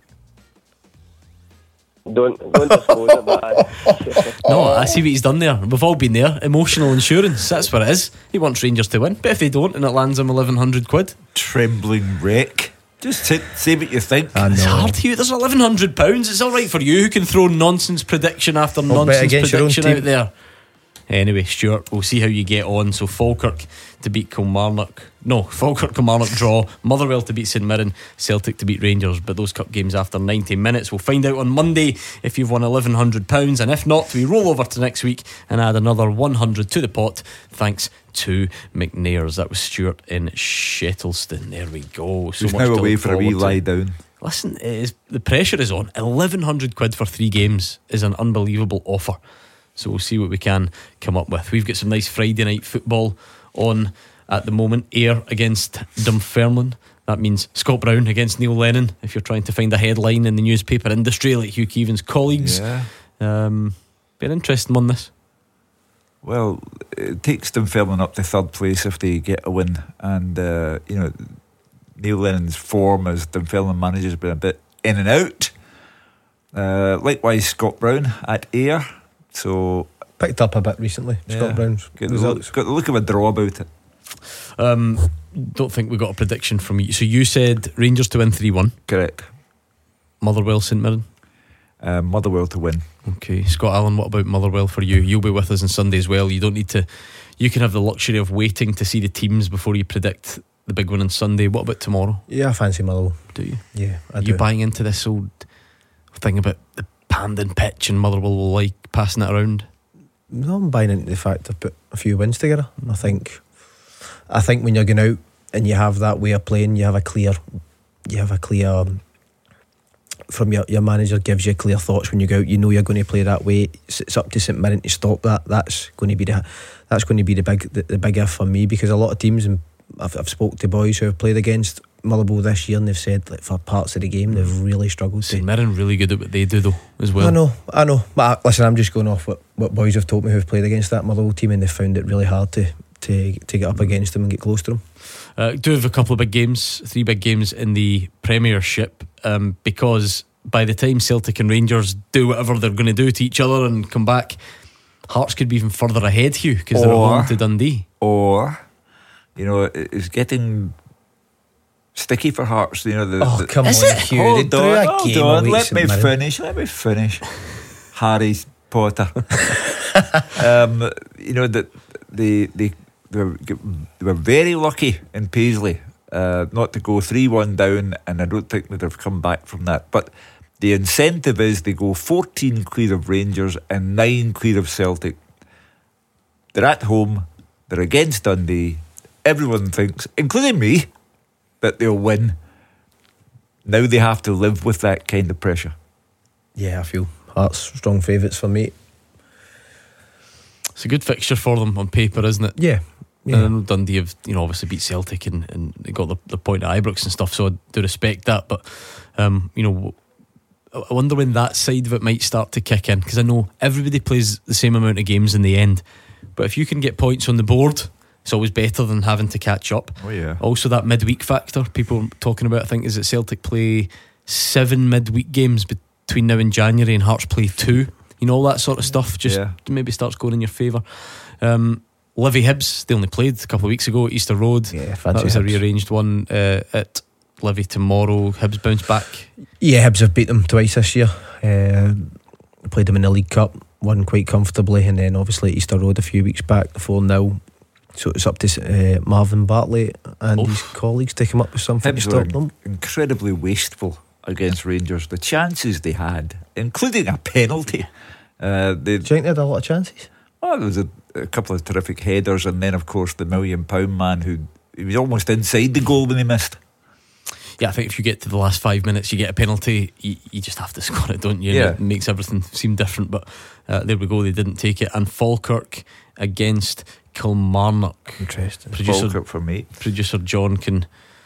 Don't don't disclose it, but no, I see what he's done there. We've all been there. Emotional insurance, that's what it is. He wants Rangers to win, but if they don't and it lands him eleven hundred quid, trembling wreck. Just say, say what you think. I know. It's hard to you. There's eleven hundred pounds. It's alright for you who can throw nonsense prediction after I'll nonsense prediction out there. Anyway, Stuart, we'll see how you get on. So Falkirk to beat Kilmarnock. No, Falkirk Kilmarnock draw. Motherwell to beat St Mirren. Celtic to beat Rangers. But those cup games after ninety minutes. We'll find out on Monday if you've won eleven hundred pounds, and if not, we roll over to next week and add another one hundred to the pot thanks to McNair's. That was Stuart in Shettleston. There we go. So He's much now to away look for a wee forward to. lie down. Listen, it is, the pressure is on. eleven hundred quid for three games is an unbelievable offer. So we'll see what we can come up with. We've got some nice Friday night football on at the moment. Ayr against Dunfermline. That means Scott Brown against Neil Lennon, if you're trying to find a headline in the newspaper industry like Hugh Keevan's colleagues. Yeah. Um, be an interesting one, this. Well, it takes Dunfermline up to third place if they get a win. And, uh, you know, Neil Lennon's form as Dunfermline manager has been a bit in and out. Uh, likewise, Scott Brown at Ayr. So picked up a bit recently. yeah, Scott Brown's got the, results. look, got the look of a draw about it. Um, don't think we got a prediction from you. So you said Rangers to win three one. Correct. Motherwell St Mirren. Uh, Motherwell to win. Okay, Scott Allen, what about Motherwell for you? You'll be with us on Sunday as well. You don't need to. You can have the luxury of waiting to see the teams before you predict the big one on Sunday. What about tomorrow? Yeah, I fancy Motherwell. Do you? Yeah, I Are do. you buying into this old thing about the Pandon pitch and Motherwell will like passing it around? No, I'm buying into the fact they've put a few wins together. I think I think when you're going out and you have that way of playing, you have a clear you have a clear um, from your, your manager gives you clear thoughts when you go out. You know you're going to play that way. It's, it's up to St Mirren to stop that. That's going to be the that's going to be the big the, the big if for me, because a lot of teams, and I've, I've spoke to boys who have played against Motherwell this year, and they've said like for parts of the game they've really struggled. St Mirren really good at what they do though as well. I know, I know. But listen, I'm just going off what, what boys have told me who've played against that Motherwell team, and they've found it really hard to to to get up against them and get close to them. Uh, do have a couple of big games, three big games in the Premiership, um, because by the time Celtic and Rangers do whatever they're going to do to each other and come back, Hearts could be even further ahead, Hugh, because they're alone to Dundee. Or, you know, it's getting sticky for Hearts. You know, the, oh the, come on, Hugh! Hold they on, drew a hold game on. away Let to me St Mirren. finish. Let me finish. Harry Potter. um, you know that they they they were, they were very lucky in Paisley uh, not to go three one down, and I don't think that they've come back from that. But the incentive is they go fourteen clear of Rangers and nine clear of Celtic. They're at home. They're against Dundee. Everyone thinks, including me, that they'll win. Now they have to live with that kind of pressure. Yeah, I feel Hearts strong favourites for me. It's a good fixture for them on paper, isn't it? Yeah, yeah. And I know Dundee have, you know, obviously beat Celtic and, and they got the, the point at Ibrox and stuff, so I do respect that. But um, you know, I wonder when that side of it might start to kick in, because I know everybody plays the same amount of games in the end, but if you can get points on the board, it's always better than having to catch up. Oh yeah. Also that midweek factor people are talking about, I think, is that Celtic play seven midweek games between now and January, and Hearts play two. You know, all that sort of stuff just Yeah. maybe starts going in your favour. um, Livy Hibs, they only played a couple of weeks ago at Easter Road. Yeah, that fancy was a Hibs. rearranged one uh, at Livy tomorrow. Hibs bounce back. Yeah, Hibs have beat them twice this year. Uh, played them in the League Cup, won quite comfortably, and then obviously Easter Road a few weeks back, the four nil. So it's up to uh, Marvin Bartley and his colleagues to come up with something to Hibs stop were them. incredibly wasteful against Rangers. The chances they had, including a penalty. Uh, they, Do you think they had a lot of chances? Oh, there was a, a couple of terrific headers, and then of course the million pound man who he was almost inside the goal when he missed. Yeah, I think if you get to the last five minutes, you get a penalty, you, you just have to score it, don't you? Yeah. And it makes everything seem different. But uh, there we go, they didn't take it. And Falkirk against Kilmarnock. Interesting. Producer, Falkirk for me. Producer John can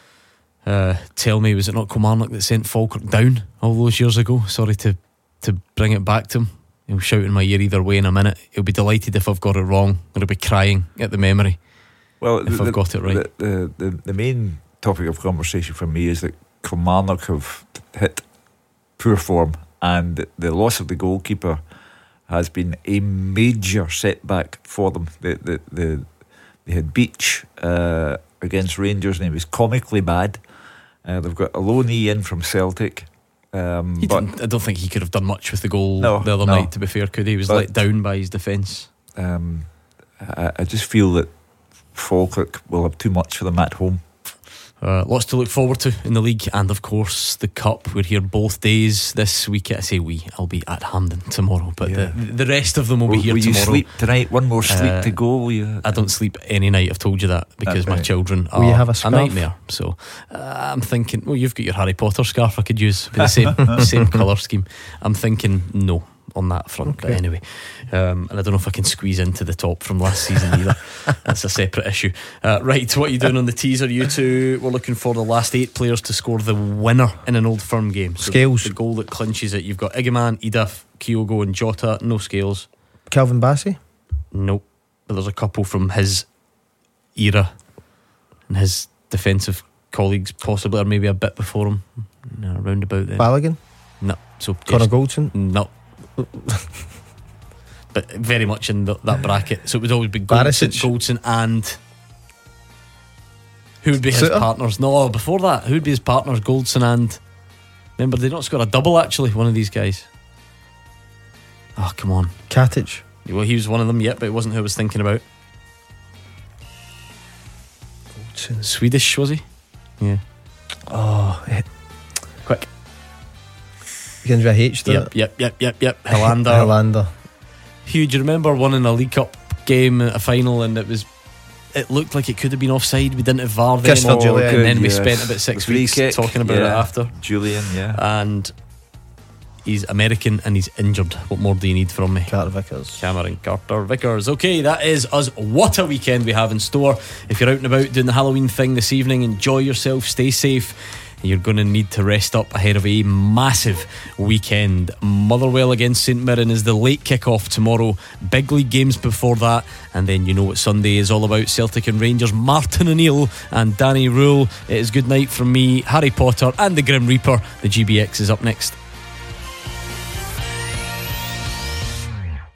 uh, tell me, was it not Kilmarnock that sent Falkirk down all those years ago? Sorry to, to bring it back to him. He'll shout in my ear either way in a minute. He'll be delighted if I've got it wrong, or he'll be crying at the memory Well, if the, I've got it right. The, the, the, the main topic of conversation for me is that Kilmarnock have hit poor form, and the loss of the goalkeeper has been a major setback for them. They, they, they, they had Beach uh, against Rangers, and he was comically bad. Uh, they've got a loanee in from Celtic. Um, He but didn't, I don't think he could have done much with the goal No, the other no. night, to be fair, could he? He was But- let down by his defence. um, I, I just feel that Falkirk will have too much for them at home. Uh, lots to look forward to in the league, and of course the Cup. We're here both days this week. I say we, I'll be at Hampden tomorrow, but Yeah. the, the rest of them will, Will, be here will you tomorrow. sleep tonight? One more sleep Uh, to go. Will you? I don't sleep any night, I've told you that, because That's my right. children Will are you have a a scarf? nightmare. So uh, I'm thinking, well, you've got your Harry Potter scarf I could use with the same same colour scheme. I'm thinking no on that front. But Okay. anyway, um, and I don't know if I can squeeze into the top from last season either. That's a separate issue. Uh, right, what are you doing on the teaser? You two, we're looking for the last eight players to score the winner in an Old Firm game. So Scales. the goal that clinches it. You've got Igaman, Edith, Kyogo and Jota. No Scales. Calvin Bassey? Nope. But there's a couple from his era and his defensive colleagues, possibly, or maybe a bit before him. No, around about then. Balogun? No. So Connor yes, Goldson? no. But very much in the, that bracket. So it would always be Goldson, Barisic? Goldson and who would be his Suter? partners? No, before that, who would be his partners? Goldson and, remember, they not scored a double actually, one of these guys. Oh, come on. Katic? Well, he was one of them, yet, but it wasn't who I was thinking about. Goldson. Swedish, was he? Yeah. Oh, eh, Quick. begins with a H, doesn't Yep, it? yep, yep, yep, yep. Helander. Helander. Hugh, do you remember winning a League Cup game, a final, and it was, it looked like it could have been offside. We didn't have V A R then, Christopher Julian. and then we Yes. spent about six Free weeks kick, talking about yeah. it after. Julian, yeah. And he's American and he's injured. What more do you need from me? Carter Vickers. Cameron Carter Vickers. Okay, that is us. What a weekend we have in store. If you're out and about doing the Halloween thing this evening, enjoy yourself, stay safe. You're going to need to rest up ahead of a massive weekend. Motherwell against St Mirren is the late kick-off tomorrow. Big league games before that. And then you know what Sunday is all about. Celtic and Rangers, Martin O'Neill and Danny Rule. It is good night from me, Harry Potter and the Grim Reaper. The G B X is up next.